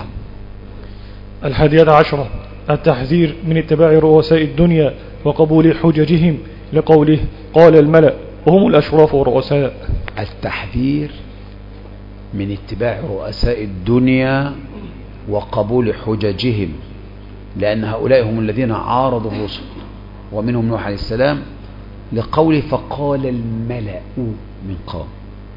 11 التحذير من اتباع رؤساء الدنيا وقبول حججهم، لقوله قال الملأ وهم الأشراف والرؤساء. التحذير من اتباع رؤساء الدنيا وقبول حججهم، لأن هؤلاء هم الذين عارضوا الرسل، ومنهم نوح عليه السلام، لقوله فقال الملأ من قوم،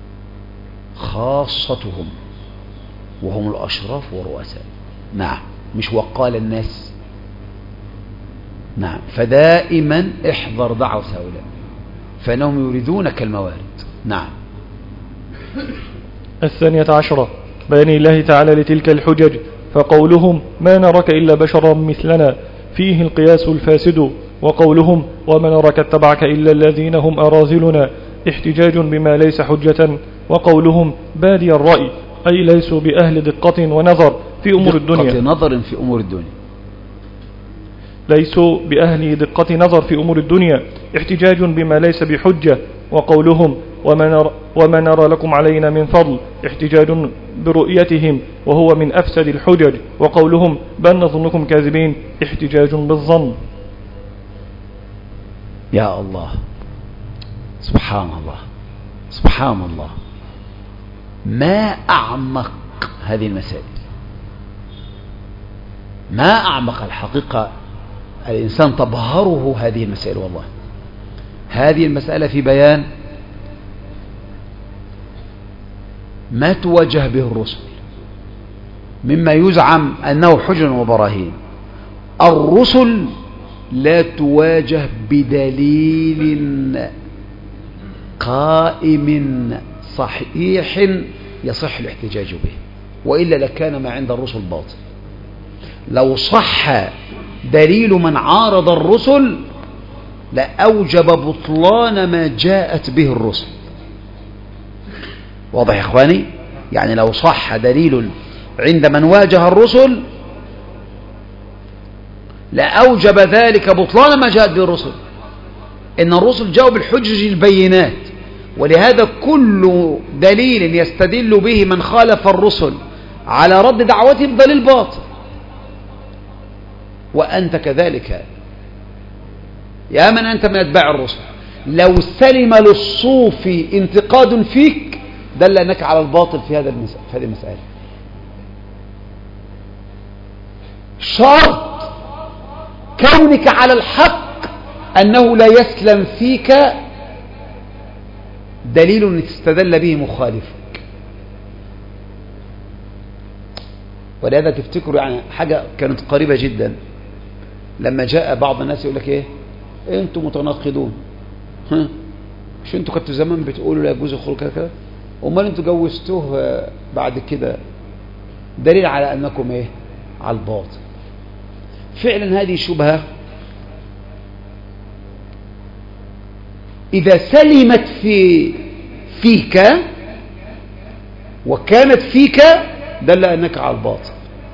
خاصتهم وهم الأشراف والرؤساء. نعم، مش وقال الناس. نعم، فدائما احذر دعوة هؤلاء فإنهم يريدونك الموارد. نعم. 12 بيان الله تعالى لتلك الحجج، فقولهم ما نراك إلا بشرا مثلنا فيه القياس الفاسد، وقولهم وما نراك اتبعك إلا الذين هم أراذلنا احتجاج بما ليس حجة، وقولهم بادي الرأي أي ليسوا بأهل دقة ونظر في أمور الدنيا. دقة نظر في أمور الدنيا، ليسوا بأهل دقة نظر في أمور الدنيا احتجاج بما ليس بحجة، وقولهم وما نرى لكم علينا من فضل احتجاج برؤيتهم وهو من أفسد الحجج، وقولهم بل نظنكم كاذبين احتجاج بالظن. يا الله، سبحان الله سبحان الله، ما أعمق هذه المسائل، ما أعمق الحقيقة. الإنسان تبهره هذه المسائل. والله هذه المسألة في بيان ما تواجه به الرسل مما يزعم أنه حجج وبراهين. الرسل لا تواجه بدليل قائم صحيح يصح الاحتجاج به، وإلا لكان ما عند الرسل باطل. لو صح دليل من عارض الرسل لأوجب بطلان ما جاءت به الرسل. واضح يا إخواني؟ يعني لو صح دليل عند من واجه الرسل لأوجب ذلك بطلان ما جاءت به الرسل. إن الرسل جاءوا بالحجج البينات، ولهذا كل دليل يستدل به من خالف الرسل على رد دعوته بدليل باطل، وأنت كذلك يا من أنت من أتباع الرسل، لو سلم للصوفي انتقاد فيك دل أنك على الباطل في هذه المسألة. شرط كونك على الحق أنه لا يسلم فيك دليل استدل به مخالفك. ولهذا تفتكروا يعني حاجة كانت قريبة جدا، لما جاء بعض الناس يقول لك ايه انتم متناقضون، مش انتوا كنتوا زمان بتقولوا لا يجوز الخروج كذا، امال انتوا جوزتوه بعد كده، دليل على انكم ايه على الباطل. فعلا هذه شبهة إذا سلمت فيك وكانت فيك دل أنك على الباطل،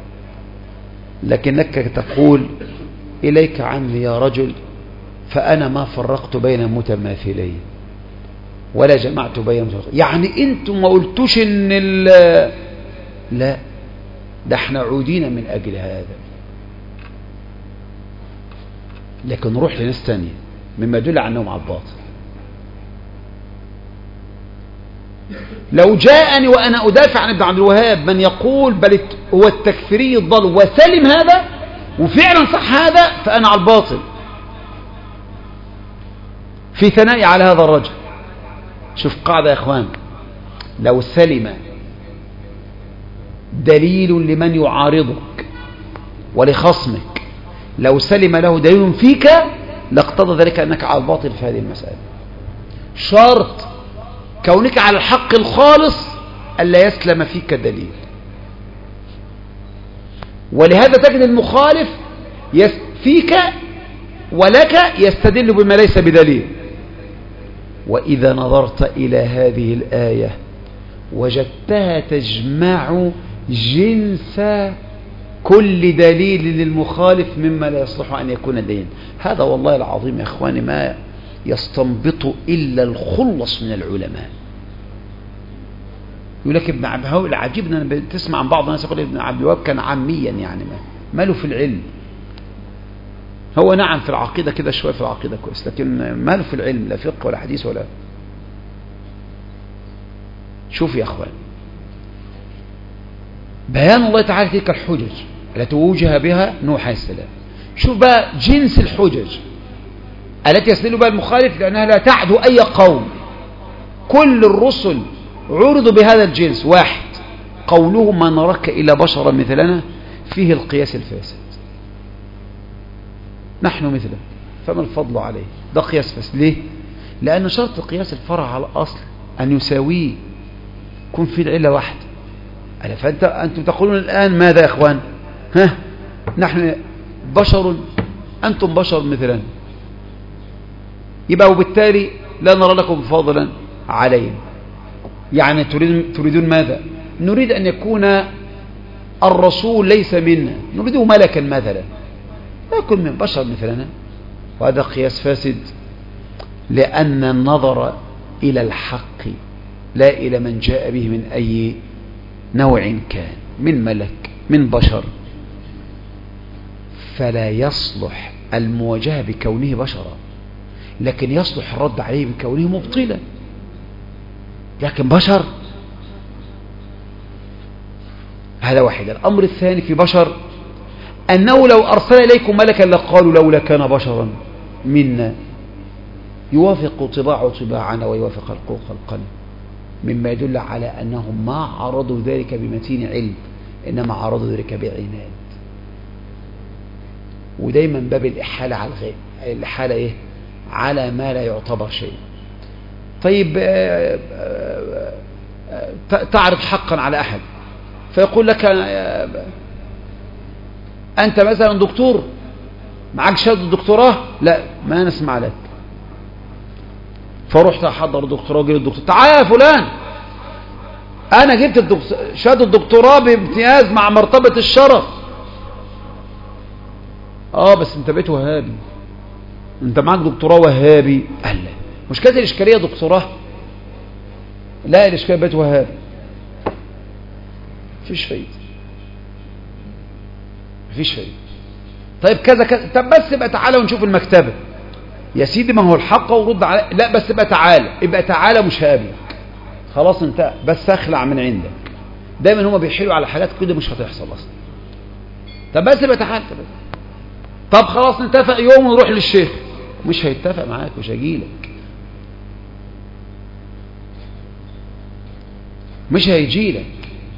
لكنك تقول إليك عني يا رجل فأنا ما فرقت بين متماثلين ولا جمعت بين متماثلين. يعني أنتم ما قلتوش إن لا، ده احنا عودين من أجل هذا. لكن نروح لناس تانية مما يدل على أنهم على الباطل. لو جاءني وأنا أدافع عن ابن عبد الوهاب من يقول بل هو التكفيري الضال وسلم هذا وفعلا صح هذا، فأنا على الباطل في ثنائي على هذا الرجل. شوف قاعدة يا إخوان، لو سلم دليل لمن يعارضك ولخصمك، لو سلم له دليل فيك لاقتضى ذلك أنك على الباطل في هذه المسألة. شرط كونك على الحق الخالص ألا يسلم فيك دليل. ولهذا تجد المخالف فيك ولك يستدل بما ليس بدليل. وإذا نظرت إلى هذه الآية وجدتها تجمع جنس كل دليل للمخالف مما لا يصلح أن يكون دين. هذا والله العظيم يا أخواني ما يستنبط إلا الخلص من العلماء. يقول لك ابن عبد الوهاب، العجيب أن تسمع عن بعض الناس يقول ابن عبد الوهاب كان عاميا، يعني ما له في العلم. هو نعم في العقيدة كده شوية، في العقيدة كويس، لكن ما له في العلم، لا فقه ولا حديث ولا. شوف يا أخوان، بيان الله تعالى تلك الحجج التي وجه بها نوح عليه السلام. شوف بقى جنس الحجج التي يستدل بها المخالف، لأنها لا تعدو أي قوم. كل الرسل عرضوا بهذا الجنس. واحد، قوله ما نراك إلا بشرا مثلنا، فيه القياس الفاسد. نحن مثله فما الفضل عليه، ده قياس فاسد. ليه؟ لأن شرط قياس الفرع على الأصل أن يساويه، يكون في العلة واحدة. أنتم تقولون الآن ماذا يا أخوان؟ نحن بشر، أنتم بشر مثلنا، يبقى وبالتالي لا نرى لكم فضلا علينا. يعني تريدون ماذا؟ نريد أن يكون الرسول ليس منا، نريده ملكا مثلا، لا يكون من بشر مثلنا. وهذا قياس فاسد، لأن النظر إلى الحق لا إلى من جاء به من أي نوع كان، من ملك من بشر، فلا يصلح المواجهة بكونه بشرا، لكن يصلح الرد عليه بكونه مبطلا. لكن بشر، هذا واحد. الأمر الثاني في بشر أنه لو أرسل إليكم ملكا لقالوا لولا كان بشرا منا، يوافق طباع طباعنا ويوافق خلقه خلقنا، مما يدل على أنهم ما عرضوا ذلك بمتين علم، إنما عرضوا ذلك بعناد. ودايما باب الإحالة على الغيب، الإحالة إيه؟ على ما لا يعتبر شيء. طيب تعرض حقا على أحد فيقول لك أنت مثلا دكتور معك شهادة الدكتوراه، لا ما نسمع لك. فرحت أحضر دكتوراه وجيل الدكتور، تعال يا فلان أنا جبت شهادة الدكتوراه بامتياز مع مرتبة الشرف. بس أنت بقيت وهابي، أنت معك دكتوراه وهابي. قال لا، مش كانت الإشكالية دكتوراه؟ لا، الإشكالية بقيت وهابي. مفيش فايدة. مفيش فايدة. طيب كذا كذا، طب بس يبقى تعالى ونشوف المكتبة يا سيدي، ما هو الحق ورد على، لا بس يبقى تعالى مش هقابلك، خلاص انت بس اخلع من عندك. دايما هما بيحيلوا على حاجات كده مش هتحصل اصلا. طب بس يبقى تعالى، طب خلاص نتفق يوم ونروح للشيخ، مش هيتفق معاك، مش هيجيلك، مش هيجيلك.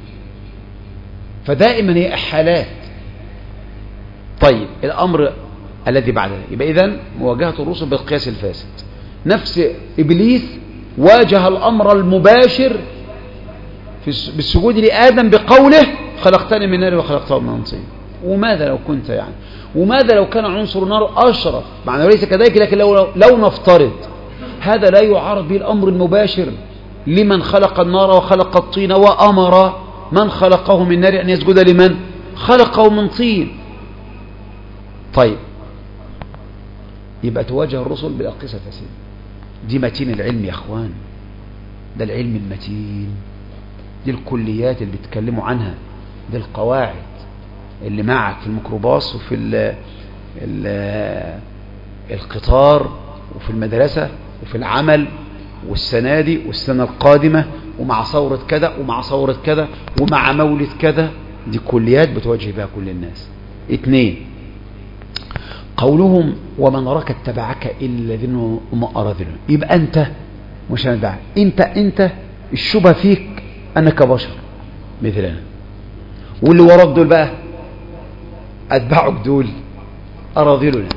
فدائما هي حالات. طيب الامر الذي بعده، يبقى اذن مواجهة الرسل بالقياس الفاسد. نفس ابليس واجه الامر المباشر بالسجود لآدم بقوله خلقتني من نار وخلقته من طين. وماذا لو كنت يعني، وماذا لو كان عنصر النار أشرف، معنى ليس كذلك، لكن لو نفترض هذا لا يعارض به الأمر المباشر لمن خلق النار وخلق الطين وأمر من خلقه من نار أن يسجد لمن خلقه من طين. طيب يبقى تواجه الرسل بالأقيسة الفاسدة. دي متين العلم يا أخوان، ده العلم المتين، دي الكليات اللي بيتكلموا عنها، دي القواعد اللي معك في الميكروباص وفي القطار وفي المدرسة وفي العمل، والسنة دي والسنة القادمة، ومع ثورة كذا ومع ثورة كذا ومع مولد كذا. دي كليات بتواجه بها كل الناس. 2 قولهم ومن راك اتبعك إلا الذين هم أراذلون. يبقى أنت مش هندعك، أنت الشبهة فيك أنك بشر مثلنا، واللي وراك دول بقى أتبعك دول أراذلنا.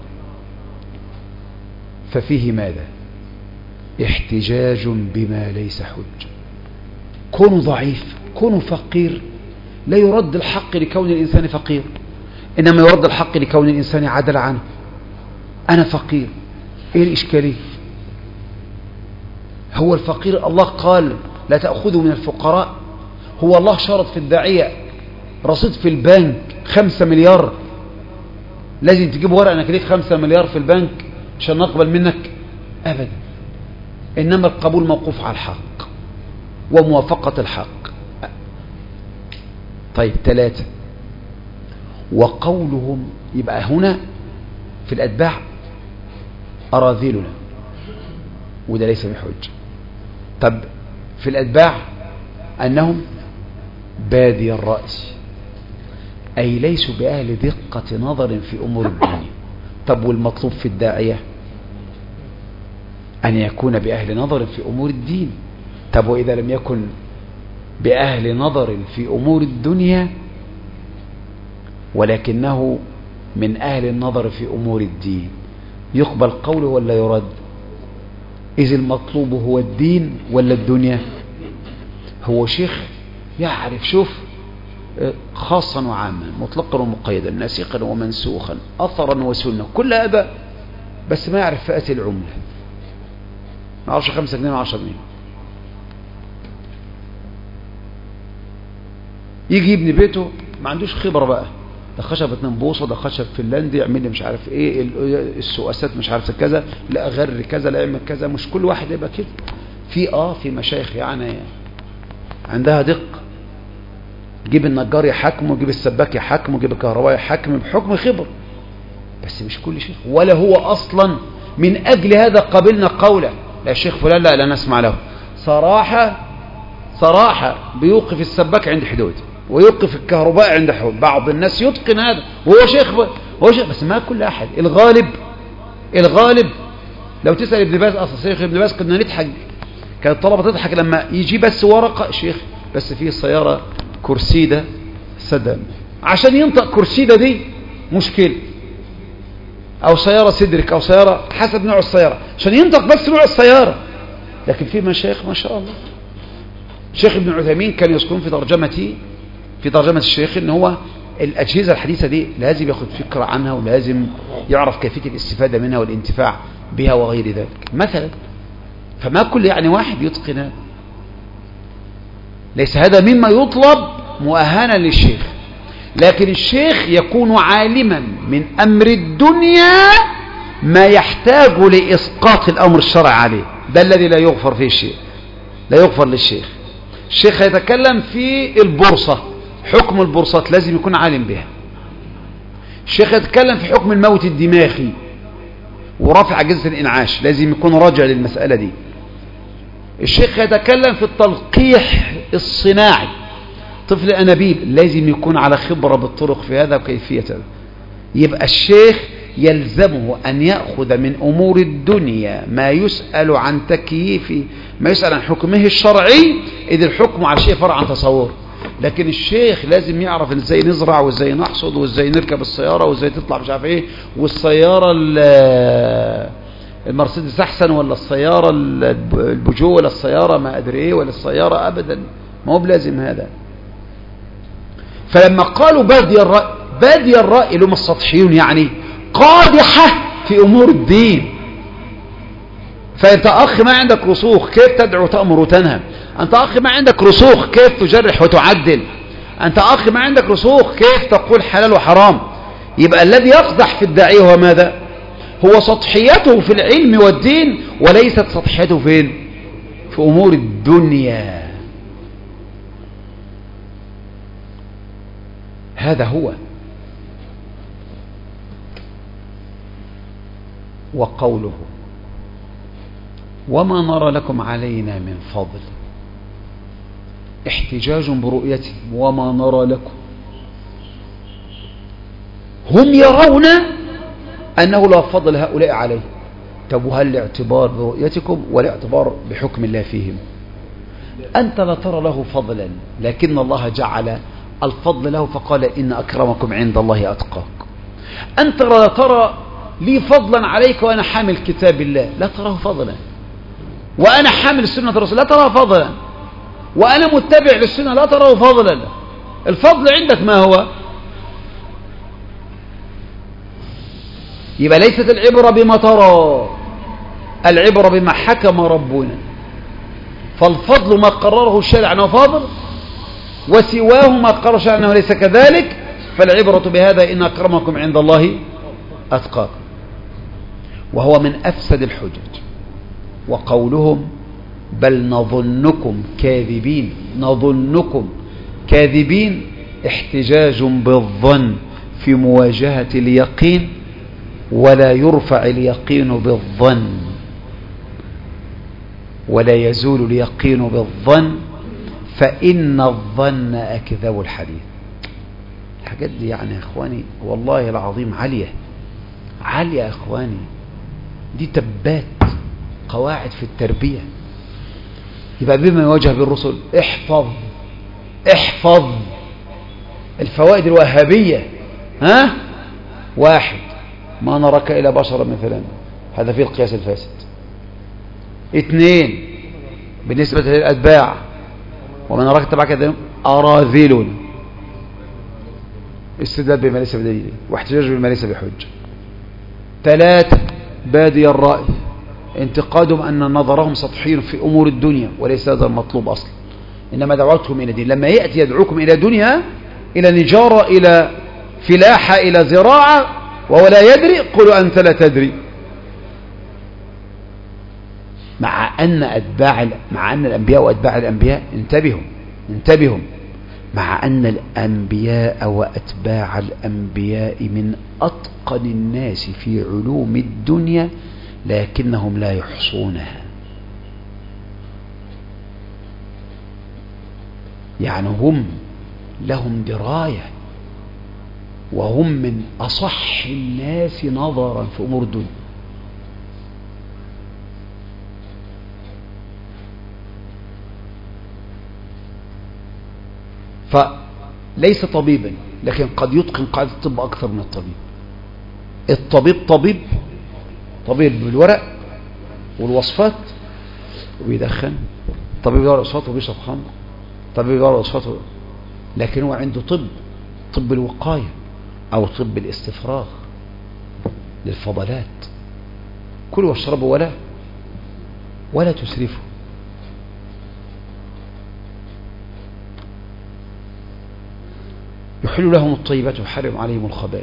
ففيه ماذا؟ احتجاج بما ليس حج. كونه ضعيف، كونه فقير، لا يرد الحق لكون الإنسان فقير، إنما يرد الحق لكون الإنسان عدل عنه. أنا فقير، إيه الإشكالية؟ هو الفقير الله قال لا تأخذوا من الفقراء؟ هو الله شرط في الداعية رصيد في البنك 5 مليار لازم تجيب ورقة انك ليك 5 مليار في البنك عشان نقبل منك؟ أبدا. إنما القبول موقوف على الحق وموافقة الحق. طيب 3 وقولهم، يبقى هنا في الأتباع أراذلنا، وده ليس بحج. طب في الأتباع أنهم بادي الرأس، أي ليسوا بأهل دقة نظر في أمور الدنيا. طب والمطلوب في الداعية أن يكون بأهل نظر في أمور الدين. طب وإذا لم يكن بأهل نظر في أمور الدنيا ولكنه من أهل النظر في أمور الدين، يقبل قوله ولا يرد؟ إذ المطلوب هو الدين ولا الدنيا؟ هو شيخ يعرف، شوف، خاصا وعاما، مطلقا ومقيدا، ناسخا ومنسوخا، أثرا وسنة، كل هذا، بس ما يعرف فئة العملة، ما يعرفش 5 جنيه و10 جنيه. يجي يبني بيته ما عندوش خبرة بقى، ده خشب 2 بوصة، ده خشب فنلندي، يعمل لي مش عارف ايه، السؤاسات مش عارف كذا، لا غر كذا، لا يعمل كذا. مش كل واحد يبقى كده. في مشايخ يعني عندها دقة، جيب النجار يحكم، وجيب السباك يحكم، وجيب الكهربائي يحكم بحكم خبر، بس مش كل شيخ. ولا هو اصلا من اجل هذا قبلنا قوله لا الشيخ فلان لا نسمع له. صراحة بيوقف السباك عند حدود، ويوقف الكهرباء عند حدود. بعض الناس يتقن هذا وهو شيخ، بس ما كل احد. الغالب لو تسأل ابن باز، اصلا شيخ ابن باز كنا نضحك، كانت الطلبة تضحك لما يجي بس ورقة شيخ بس فيه سيارة كورسيدا سدم، عشان ينطق كورسيدا دي مشكلة، او سيارة سيدريك، او سيارة حسب نوع السيارة، عشان ينطق بس نوع السيارة. لكن في مشايخ ما شاء الله. الشيخ ابن عثيمين كان يذكرون في ترجمة الشيخ ان هو الأجهزة الحديثة دي لازم ياخد فكرة عنها، ولازم يعرف كيفية الاستفادة منها والانتفاع بها وغير ذلك مثلا. فما كل يعني واحد يتقن هذا، ليس هذا مما يطلب مؤهلا للشيخ. لكن الشيخ يكون عالما من أمر الدنيا ما يحتاج لإسقاط الأمر الشرعي عليه، ده الذي لا يغفر فيه الشيخ، لا يغفر للشيخ. الشيخ يتكلم في البورصة، حكم البورصات لازم يكون عالم بها، الشيخ يتكلم في حكم الموت الدماغي ورفع أجهزة الإنعاش، لازم يكون راجع للمسألة دي. الشيخ يتكلم في التلقيح الصناعي، طفل أنابيب لازم يكون على خبرة بالطرق في هذا وكيفية هذا. يبقى الشيخ يلزمه أن يأخذ من أمور الدنيا ما يسأل عن تكييفه، ما يسأل عن حكمه الشرعي، إذ الحكم على شيء فرع عن تصور. لكن الشيخ لازم يعرف ازاي نزرع وازاي نحصد وازاي نركب السيارة وازاي تطلع مش عارف ايه، والسيارة المرسيدس احسن ولا السيارة البوجو ولا السيارة ما ادري ايه ولا السيارة، ابدا ما هو بلازم هذا. فلما قالوا بادي الرأي لهم السطحيون يعني قادحة في امور الدين. فانت اخ ما عندك رسوخ كيف تدعو تأمر وتنهى؟ انت اخ ما عندك رسوخ كيف تجرح وتعدل؟ انت اخ ما عندك رسوخ كيف تقول حلال وحرام؟ يبقى الذي يقدح في الداعية هو ماذا؟ هو سطحيته في العلم والدين، وليست سطحيته فين؟ في امور الدنيا. هذا هو. وقوله وما نرى لكم علينا من فضل، احتجاج برؤيته. وما نرى لكم، هم يرون أنه لا فضل هؤلاء عليه. طب وهل الاعتبار برؤيتكم ولا اعتبار بحكم الله فيهم؟ أنت لا ترى له فضلا، لكن الله جعل الفضل له فقال إن أكرمكم عند الله أتقاكم. أنت لا ترى لي فضلا عليك وأنا حامل كتاب الله، لا تراه فضلا. وأنا حامل سنة الرسول لا تراه فضلا. وأنا متبع للسنة لا تراه فضلا. الفضل عندك ما هو؟ يبقى ليست العبرة بما ترى، العبرة بما حكم ربنا. فالفضل ما قرره الشارع أنه فاضل، وسواه ما قرر الشارع أنه ليس كذلك. فالعبرة بهذا إن أكرمكم عند الله أتقاكم. وهو من أفسد الحجج. وقولهم بل نظنكم كاذبين، نظنكم كاذبين احتجاج بالظن في مواجهة اليقين، ولا يرفع اليقين بالظن ولا يزول اليقين بالظن، فإن الظن أكذب الحديث. الحاجات دي يعني يا إخواني والله العظيم عالية عالية يا إخواني، دي تبات قواعد في التربية. يبقى بما يواجه بالرسل احفظ الفوائد الوهابية. ها؟ واحد، ما نراك إلا بشرا مثلا، هذا فيه القياس الفاسد. اثنين، بالنسبة للأتباع ومن نراك تبعك أراذل، استدلال بما ليس بدليل واحتجاج بما ليس بحجة. ثلاثة، بادي الرأي انتقادهم أن نظرهم سطحي في أمور الدنيا، وليس هذا المطلوب أصلا، إنما دعوتهم إلى دين. لما يأتي يدعوكم إلى دنيا، إلى نجارة، إلى فلاحة، إلى زراعة، وهو لا يدري، قلوا أنت لا تدري. مع أن الأنبياء وأتباع الأنبياء انتبهوا مع أن الأنبياء وأتباع الأنبياء من أتقن الناس في علوم الدنيا، لكنهم لا يحصونها. يعني هم لهم دراية، وهم من أصح الناس نظرا في أمور الدنيا. فليس طبيبا، لكن قد يتقن قاعدة الطب أكثر من الطبيب. الطبيب طبيب بالورق والوصفات وبيدخن، طبيب بالورق والوصفات وبيشرب خمر، طبيب بالورق والوصفات لكن هو عنده طب الوقاية أو طب الاستفراغ للفضلات. كلوا واشربوا ولا تسرفوا. يحل لهم الطيبات ويحرم عليهم الخبائث.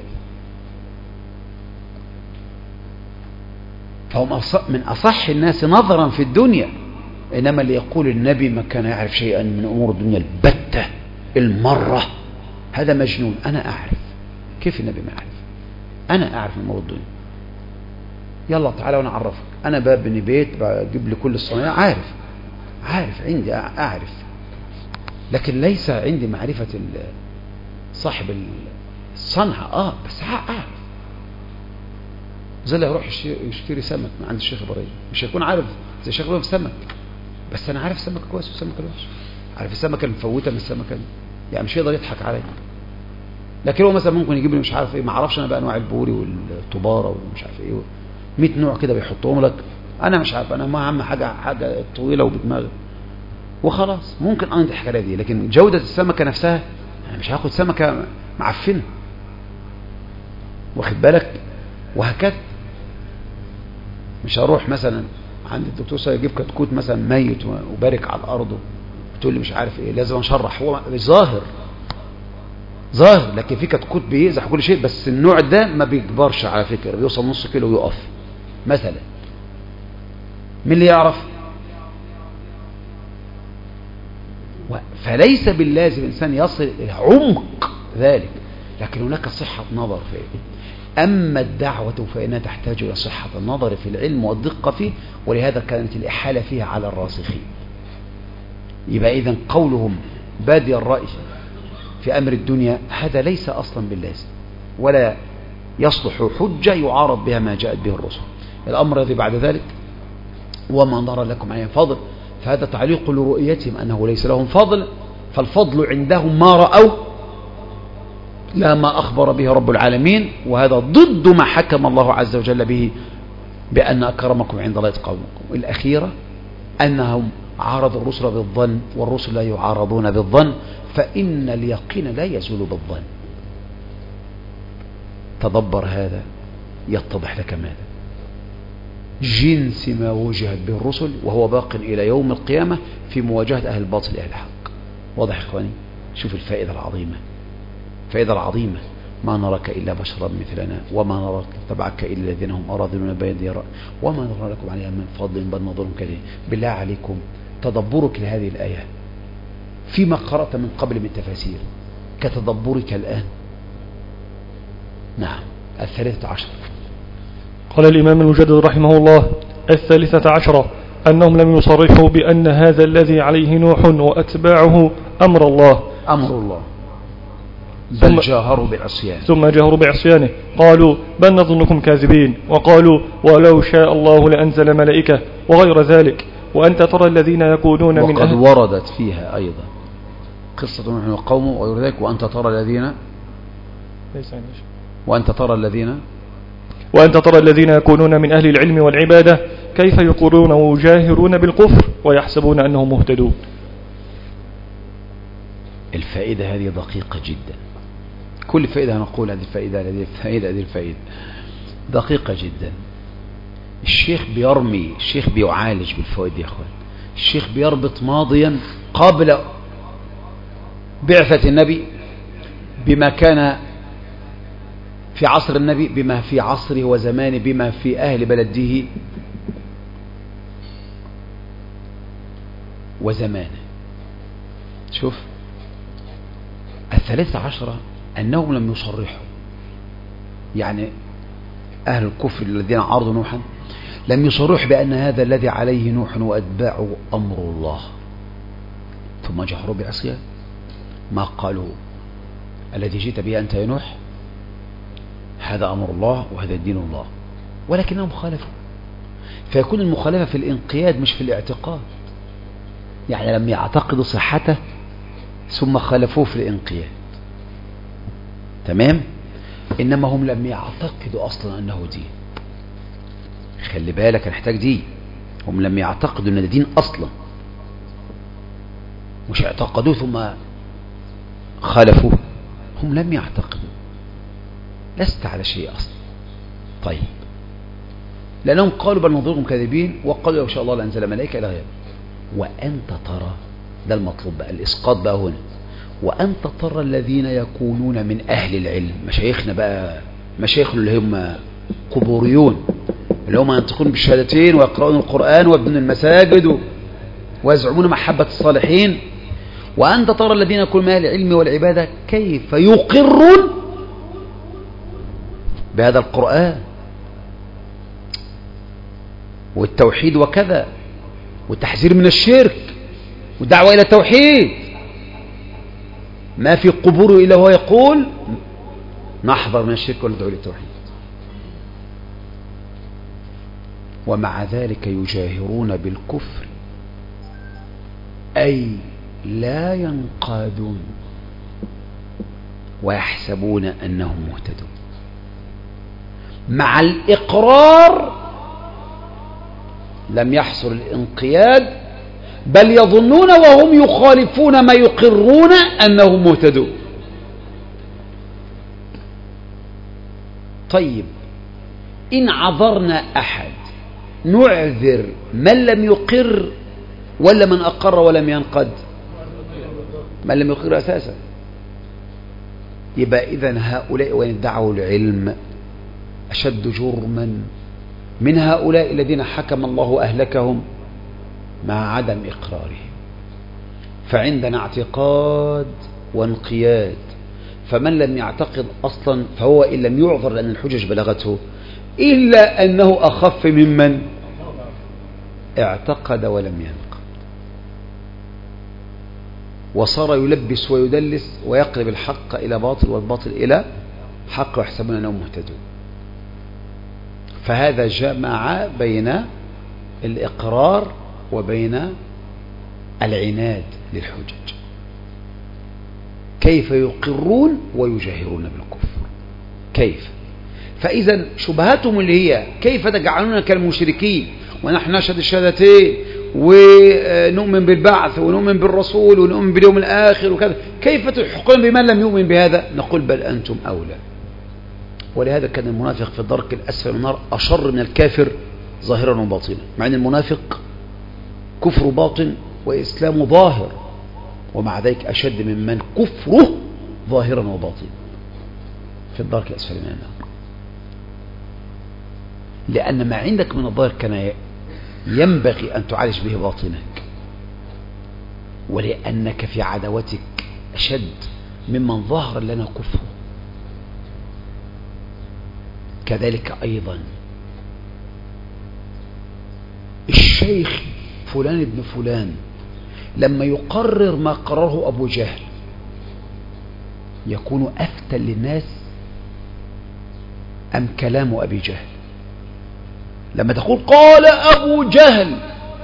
فهم من أصح الناس نظرا في الدنيا. إنما اللي يقول النبي ما كان يعرف شيئا من أمور الدنيا البتة المرة، هذا مجنون. أنا أعرف. كيف النبي ما يعرف؟ أنا أعرف أمور الدنيا. يلا تعالى وأنا أعرفك. أنا ببني بيت، بجيب لي كل الصنايع، عارف عندي، أعرف، لكن ليس عندي معرفة صاحب الصنعة. بس أعرف. زي اللي يروح يشتري سمك من عند الشيخ إبراهيم، مش هيكون عارف زي الشيخ إبراهيم في سمك، بس أنا عارف السمك كويس والسمك الوحش، عارف السمكة المفوتة من السمكة، يعني مش هيقدر يضحك عليا. لكن هو مثلا ممكن يجيب لي مش عارف ايه، ما اعرفش انا بقى انواع البوري والطباره ومش عارف ايه 100 نوع كده بيحطهم لك، انا مش عارف، انا ما اهم حاجه طويله وبدماغي وخلاص. ممكن انضح الحكايه دي، لكن جوده السمكه نفسها انا مش هاخد سمكه معفنه، واخد بالك؟ وهكذا مش هروح مثلا عند الدكتور سيجيب كتكوت مثلا ميت وبارك على الارض وتقول لي مش عارف ايه، لازم اشرح. هو ظاهر، لكن في كتكوت بيزح كل شيء، بس النوع ده ما بيكبرش على فكرة، بيوصل نص كيلو ويقف مثلا. مين اللي يعرف؟ فليس باللازم الإنسان يصل إلى عمق ذلك، لكن هناك صحة نظر فيه. أما الدعوة فإنها تحتاج إلى صحة النظر في العلم والدقة فيه، ولهذا كانت الإحالة فيها على الراسخين. يبقى إذن قولهم بادي الرأي في أمر الدنيا هذا ليس أصلا باللازم، ولا يصلح حجة يعارض بها ما جاءت به الرسل. الأمر الذي بعد ذلك وما نرى لكم عليهم فضل، فهذا تعليق لرؤيتهم أنه ليس لهم فضل، فالفضل عندهم ما رأوا لا ما أخبر به رب العالمين، وهذا ضد ما حكم الله عز وجل به بأن أكرمكم عند الله أتقاكم. الأخيرة أنهم عارضوا الرسل بالظن، والرسل لا يعارضون بالظن، فإن اليقين لا يزول بالظن. تدبر هذا يتضح لك ماذا جنس ما وجهت به الرسل، وهو باق إلى يوم القيامة في مواجهة أهل الباطل أهل الحق. واضح يا إخواني؟ شوف الفائدة العظيمة، ما نراك إلا بشرا مثلنا وما نراك تبعك إلا الذين هم أراذلون بين يرى وما نرى لكم عليها من فضل بل نظرهم كذلك. بالله عليكم تدبرك لهذه الآية فيما قرأت من قبل من تفاسير كتدبرك الآن. نعم. 13 قال الإمام المجدد رحمه الله: 13 أنهم لم يصرحوا بأن هذا الذي عليه نوح وأتباعه أمر الله بل جاهروا بعصيانه، ثم جاهروا بعصيانه. قالوا بل نظنكم كاذبين، وقالوا ولو شاء الله لأنزل ملائكة، وغير ذلك. وأنت ترى الذين يكونون من وقد وردت فيها أيضا قصة نوح وقومه وغير ذلك. وأنت ترى الذين يكونون من أهل العلم والعبادة كيف يقولون ويجاهرون بالكفر ويحسبون أنهم مهتدون. الفائدة هذه دقيقة جدا. كل فائدة نقول هذه الفائدة دقيقة جدا. الشيخ بيعالج بالفوائد يا أخوان. الشيخ بيربط ماضيا قبل بعثة النبي بما كان في عصر النبي، بما في عصره وزمانه، بما في أهل بلده وزمانه. شوف 13 أنهم لم يصرحوا، يعني أهل الكفر الذين عارضوا نوحا لم يصرحوا بأن هذا الذي عليه نوح وأتباعه أمر الله، ثم جهروا بعصيان. ما قالوا الذي جئت به أنت يا نوح هذا أمر الله وهذا دين الله، ولكنهم خالفوا. فيكون المخالفة في الانقياد مش في الاعتقاد، يعني لم يعتقدوا صحته ثم خالفوه في الانقياد، تمام؟ إنما هم لم يعتقدوا أصلا أنه دين. خلي بالك نحتاج دين. هم لم يعتقدوا أن دين أصلا، مش اعتقدوه ثم خالفوه. هم لم يعتقدوا، لست على شيء أصلا. طيب، لأنهم قالوا بل نظرهم كاذبين، وقالوا لو شاء الله لأنزل ملائكة إلى غيره. وأنت ترى، ده المطلوب بقى، الإسقاط بقى هنا. وأنت ترى الذين يكونون من أهل العلم، مشايخنا بقى، مشايخنا اللي هم قبوريون، اللي هم ينطقون بالشهادتين ويقرؤون القرآن ويبنون المساجد ويزعمون محبة الصالحين. وأنت ترى الذين يكونون من أهل العلم والعبادة كيف يقرون بهذا القرآن، والتوحيد وكذا، والتحذير من الشرك، والدعوة إلى التوحيد. ما في قبور إلا هو يقول نحذر من الشرك وندعو للتوحيد. ومع ذلك يجاهرون بالكفر، أي لا ينقادون ويحسبون أنهم مهتدون. مع الإقرار لم يحصل الانقياد، بل يظنون وهم يخالفون ما يقرون أنهم مهتدون. طيب، إن عذرنا أحد نعذر من لم يقر ولا من أقر ولم ينقد؟ من لم يقر أساسا. يبقى إذن هؤلاء وإن ادعوا العلم أشد جرما من هؤلاء الذين حكم الله أهلكهم مع عدم إقرارهم. فعندنا اعتقاد وانقياد، فمن لم يعتقد أصلا فهو إن لم يعذر لأن الحجج بلغته، إلا أنه أخف ممن اعتقد ولم ينقد، وصار يلبس ويدلس ويقلب الحق إلى باطل والباطل إلى حق ويحسبون أنهم مهتدون. فهذا جمع بين الإقرار وبين العناد للحجج. كيف يقرون ويجاهرون بالكفر؟ كيف؟ فإذا شبهاتهم اللي هي كيف تجعلون كالمشركين ونحن نشهد الشهادتين ونؤمن بالبعث ونؤمن بالرسول ونؤمن باليوم الآخر وكذا، كيف تحكمون بمن لم يؤمن بهذا؟ نقول بل أنتم أولى. ولهذا كان المنافق في الدرك الأسفل من النار أشر من الكافر ظاهرا وباطنا، مع أن المنافق كفر باطن وإسلام ظاهر، ومع ذلك أشد ممن كفره ظاهرا وباطنا في الدرك الأسفل من النار. لأن ما عندك من الظاهر كان ينبغي أن تعالج به باطنك، ولأنك في عداوتك أشد ممن ظهر لنا كفره. كذلك أيضا الشيخ فلان ابن فلان لما يقرر ما قرره أبو جهل يكون أفتى للناس أم كلام أبي جهل؟ لما تقول قال أبو جهل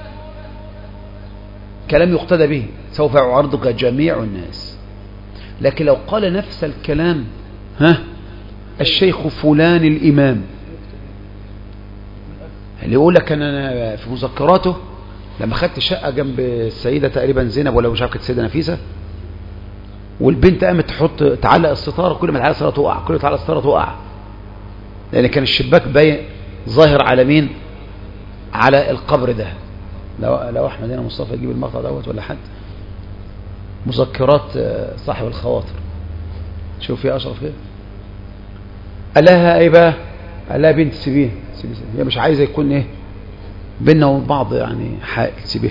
كلام يقتدى به، سوف يعارضك جميع الناس. لكن لو قال نفس الكلام الشيخ فلان الإمام، اللي يقول لك أنا في مذكراته لما خدت شقة جنب السيدة تقريبا زينب ولا مش عارف كانت السيدة نفيسة، والبنت قامت تعلق الستارة، كل ما تعلق الستارة تقع، كل ما تعلق الستارة تقع، لأن كان الشباك باين ظاهر على مين؟ على القبر ده. لو احمد هنا مصطفى يجيب المقطع دوت ولا حد، مذكرات صاحب الخواطر، شوف يا أشرف كده. قال لها ايه بقى؟ قال لها بنت سيبيها، هي مش عايزه يكون ايه بيننا وبين بعض يعني حائل، سيبيها.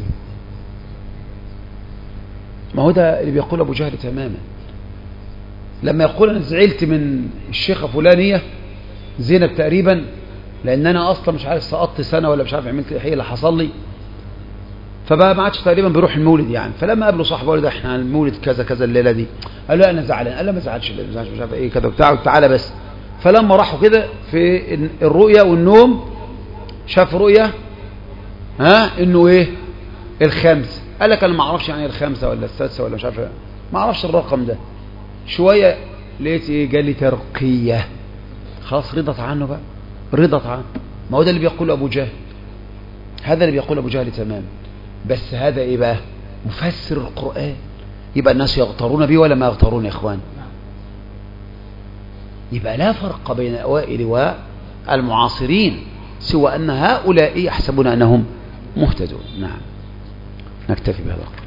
ما هو ده اللي بيقول ابو جهل تماما. لما يقول انا زعلت من الشيخه فلانيه زينب تقريبا لان انا اصلا مش عارف سقطت سنه ولا مش عارف عملت ايه اللي حصل لي، فبقى ما عادش تقريبا بيروح المولد يعني. فلما قابله صاحبه قال له احنا المولد كذا كذا الليله دي، قال له انا زعلان، قال له ما تزعلش مش عارف ايه كذا وبتاع، تعالى بس. فلما راحوا كده في الرؤيا والنوم شاف رؤيا انه ايه الخامسه، قال لك انا ما اعرفش يعني الخامسه ولا السادسه ولا مش عارف، ما اعرفش الرقم ده. شويه لقيت ايه؟ قال لي ترقيه. خلاص رضت عنه بقى، رضت عنه. ما هو ده اللي بيقول ابو جهل، هذا اللي بيقول ابو جهل تمام. بس هذا ايه بقى؟ مفسر القرآن. يبقى الناس يغترون به ولا ما يغترون يا اخوان؟ يبقى لا فرق بين الأوائل والمعاصرين سوى أن هؤلاء يحسبون أنهم مهتدون. نعم، نكتفي بهذا.